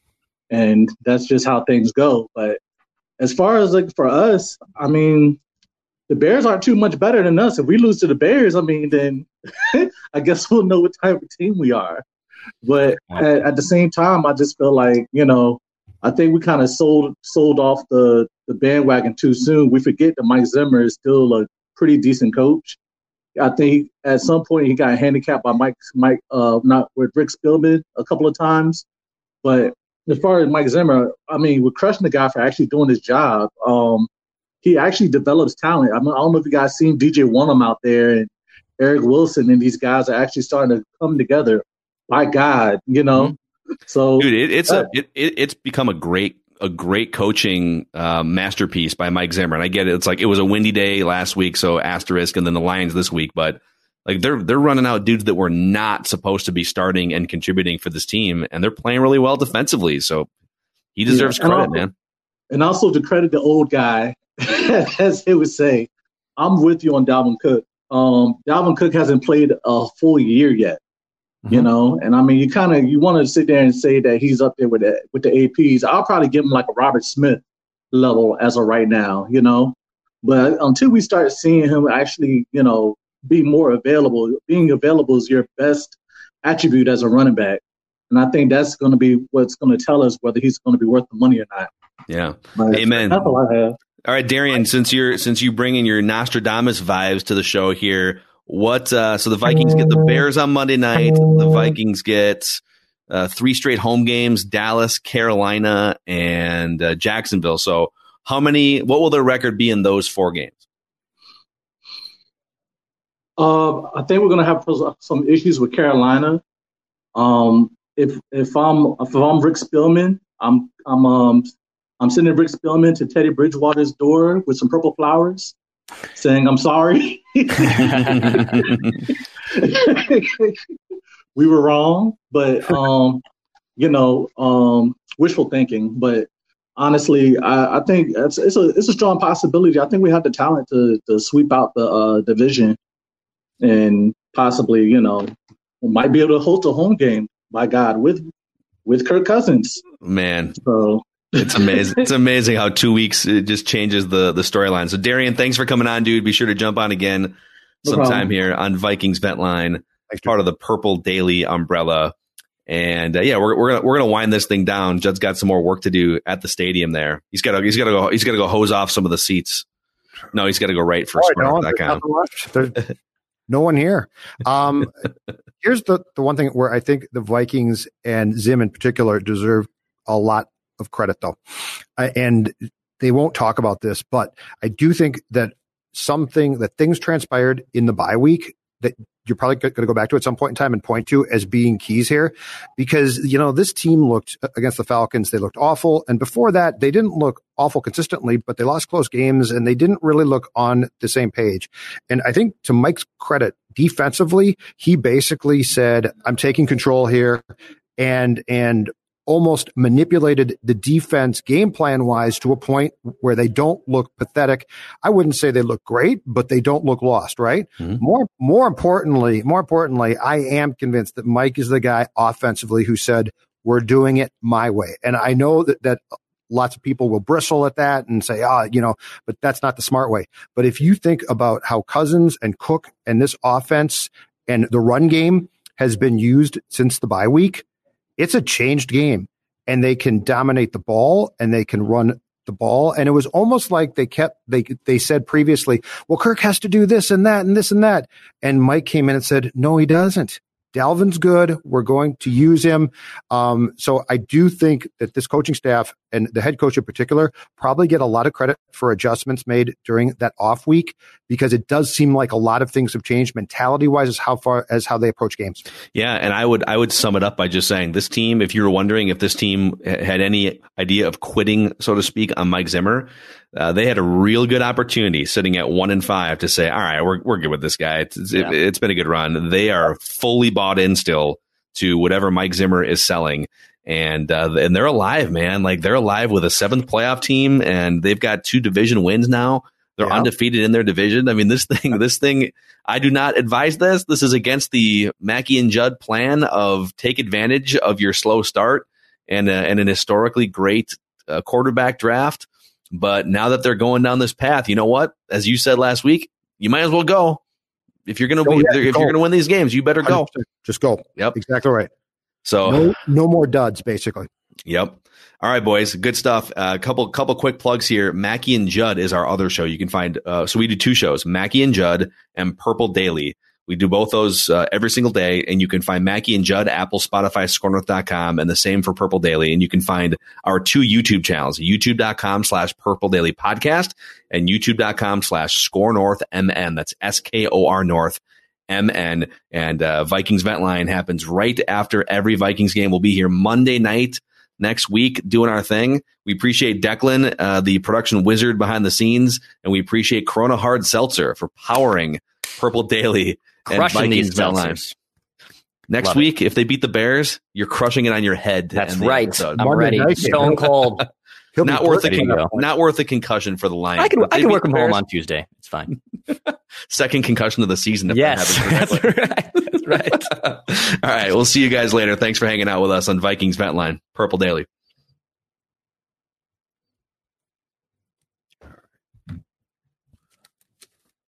and that's just how things go. But as far as like for us, I mean, the Bears aren't too much better than us. If we lose to the Bears, I mean, then I guess we'll know what type of team we are. But at the same time, I just feel like, I think we kind of sold off the bandwagon too soon. We forget that Mike Zimmer is still a pretty decent coach. I think at some point he got handicapped by not with Rick Spielman a couple of times. But as far as Mike Zimmer, I mean, we're crushing the guy for actually doing his job. He actually develops talent. I don't know if you guys seen DJ Wonnum out there and Eric Wilson, and these guys are actually starting to come together. My God, Mm-hmm. So, dude, it's become a great coaching masterpiece by Mike Zimmer. And I get it. It's like it was a windy day last week, so asterisk, and then the Lions this week. But like they're running out dudes that were not supposed to be starting and contributing for this team, and they're playing really well defensively. So he deserves credit, man. And also to credit the old guy, as they would say, I'm with you on Dalvin Cook. Dalvin Cook hasn't played a full year yet. And I mean, you want to sit there and say that he's up there with the APs. I'll probably give him like a Robert Smith level as of right now, but until we start seeing him actually, be more available, being available is your best attribute as a running back. And I think that's going to be what's going to tell us whether he's going to be worth the money or not. Yeah. But Amen. that's all I have. All right, Darian, since you bring in your Nostradamus vibes to the show here, so the Vikings get the Bears on Monday night. The Vikings get 3 straight home games: Dallas, Carolina, and Jacksonville. So what will their record be in those 4 games? I think we're going to have some issues with Carolina. If I'm Rick Spielman, I'm sending Rick Spielman to Teddy Bridgewater's door with some purple flowers, saying I'm sorry. We were wrong, but wishful thinking. But honestly, I think it's a strong possibility. I think we have the talent to sweep out the division, and possibly we might be able to host a home game. By God, with Kirk Cousins, man. So. It's amazing. It's amazing how 2 weeks it just changes the storyline. So Darian, thanks for coming on, dude. Be sure to jump on again sometime here on Vikings Vent Line, part of the Purple Daily umbrella. And we're gonna wind this thing down. Judd's got some more work to do at the stadium there. He's gotta go hose off some of the seats. No, he's got to go right for SportsCenter.com. No one here. Here's the one thing where I think the Vikings and Zim in particular deserve a lot of credit, though. And they won't talk about this, but I do think that things transpired in the bye week that you're probably going to go back to at some point in time and point to as being keys here, because, this team looked against the Falcons. They looked awful. And before that, they didn't look awful consistently, but they lost close games and they didn't really look on the same page. And I think to Mike's credit, defensively, he basically said, I'm taking control here. And almost manipulated the defense game plan wise to a point where they don't look pathetic. I wouldn't say they look great, but they don't look lost, right? Mm-hmm. More importantly, I am convinced that Mike is the guy offensively who said, we're doing it my way. And I know that lots of people will bristle at that and say, but that's not the smart way. But if you think about how Cousins and Cook and this offense and the run game has been used since the bye week, it's a changed game, and they can dominate the ball and they can run the ball. And it was almost like they said previously, well, Kirk has to do this and that and this and that. And Mike came in and said, no, he doesn't. Dalvin's good. We're going to use him. So I do think that this coaching staff and the head coach in particular probably get a lot of credit for adjustments made during that off week, because it does seem like a lot of things have changed mentality wise as how they approach games. Yeah. And I would sum it up by just saying this team, if you were wondering if this team had any idea of quitting, so to speak, on Mike Zimmer, they had a real good opportunity sitting at 1-5 to say, all right, we're good with this guy. It's been a good run. They are fully bought in still to whatever Mike Zimmer is selling. And they're alive, man. Like, they're alive with a 7th playoff team, and they've got 2 division wins now. They're undefeated in their division. I mean, this thing, I do not advise this. This is against the Mackey and Judd plan of take advantage of your slow start and an historically great quarterback draft. But now that they're going down this path, you know what? As you said last week, you might as well go. If you're going to win these games, you better go. Just go. Yep. Exactly right. So no more duds, basically. Yep. All right, boys. Good stuff. A couple quick plugs here. Mackey and Judd is our other show. You can find, so we do 2 shows, Mackey and Judd and Purple Daily. We do both those every single day, and you can find Mackey and Judd, Apple, Spotify, ScoreNorth.com, and the same for Purple Daily. And you can find our 2 YouTube channels, youtube.com/Purple Daily Podcast and youtube.com/ScoreNorthMN. That's SKOR North MN. And Vikings Vent Line happens right after every Vikings game. We'll be here Monday night next week doing our thing. We appreciate Declan, the production wizard behind the scenes, and we appreciate Corona Hard Seltzer for powering Purple Daily and Vikings Vent Line. Next week, if they beat the Bears, you're crushing it on your head. That's right. I'm ready. Stone cold. Not worth a concussion for the Lions. I can work from home on Tuesday. It's fine. Second concussion of the season. Yes, that's right. That's right. All right. We'll see you guys later. Thanks for hanging out with us on Vikings Vent Line, Purple Daily.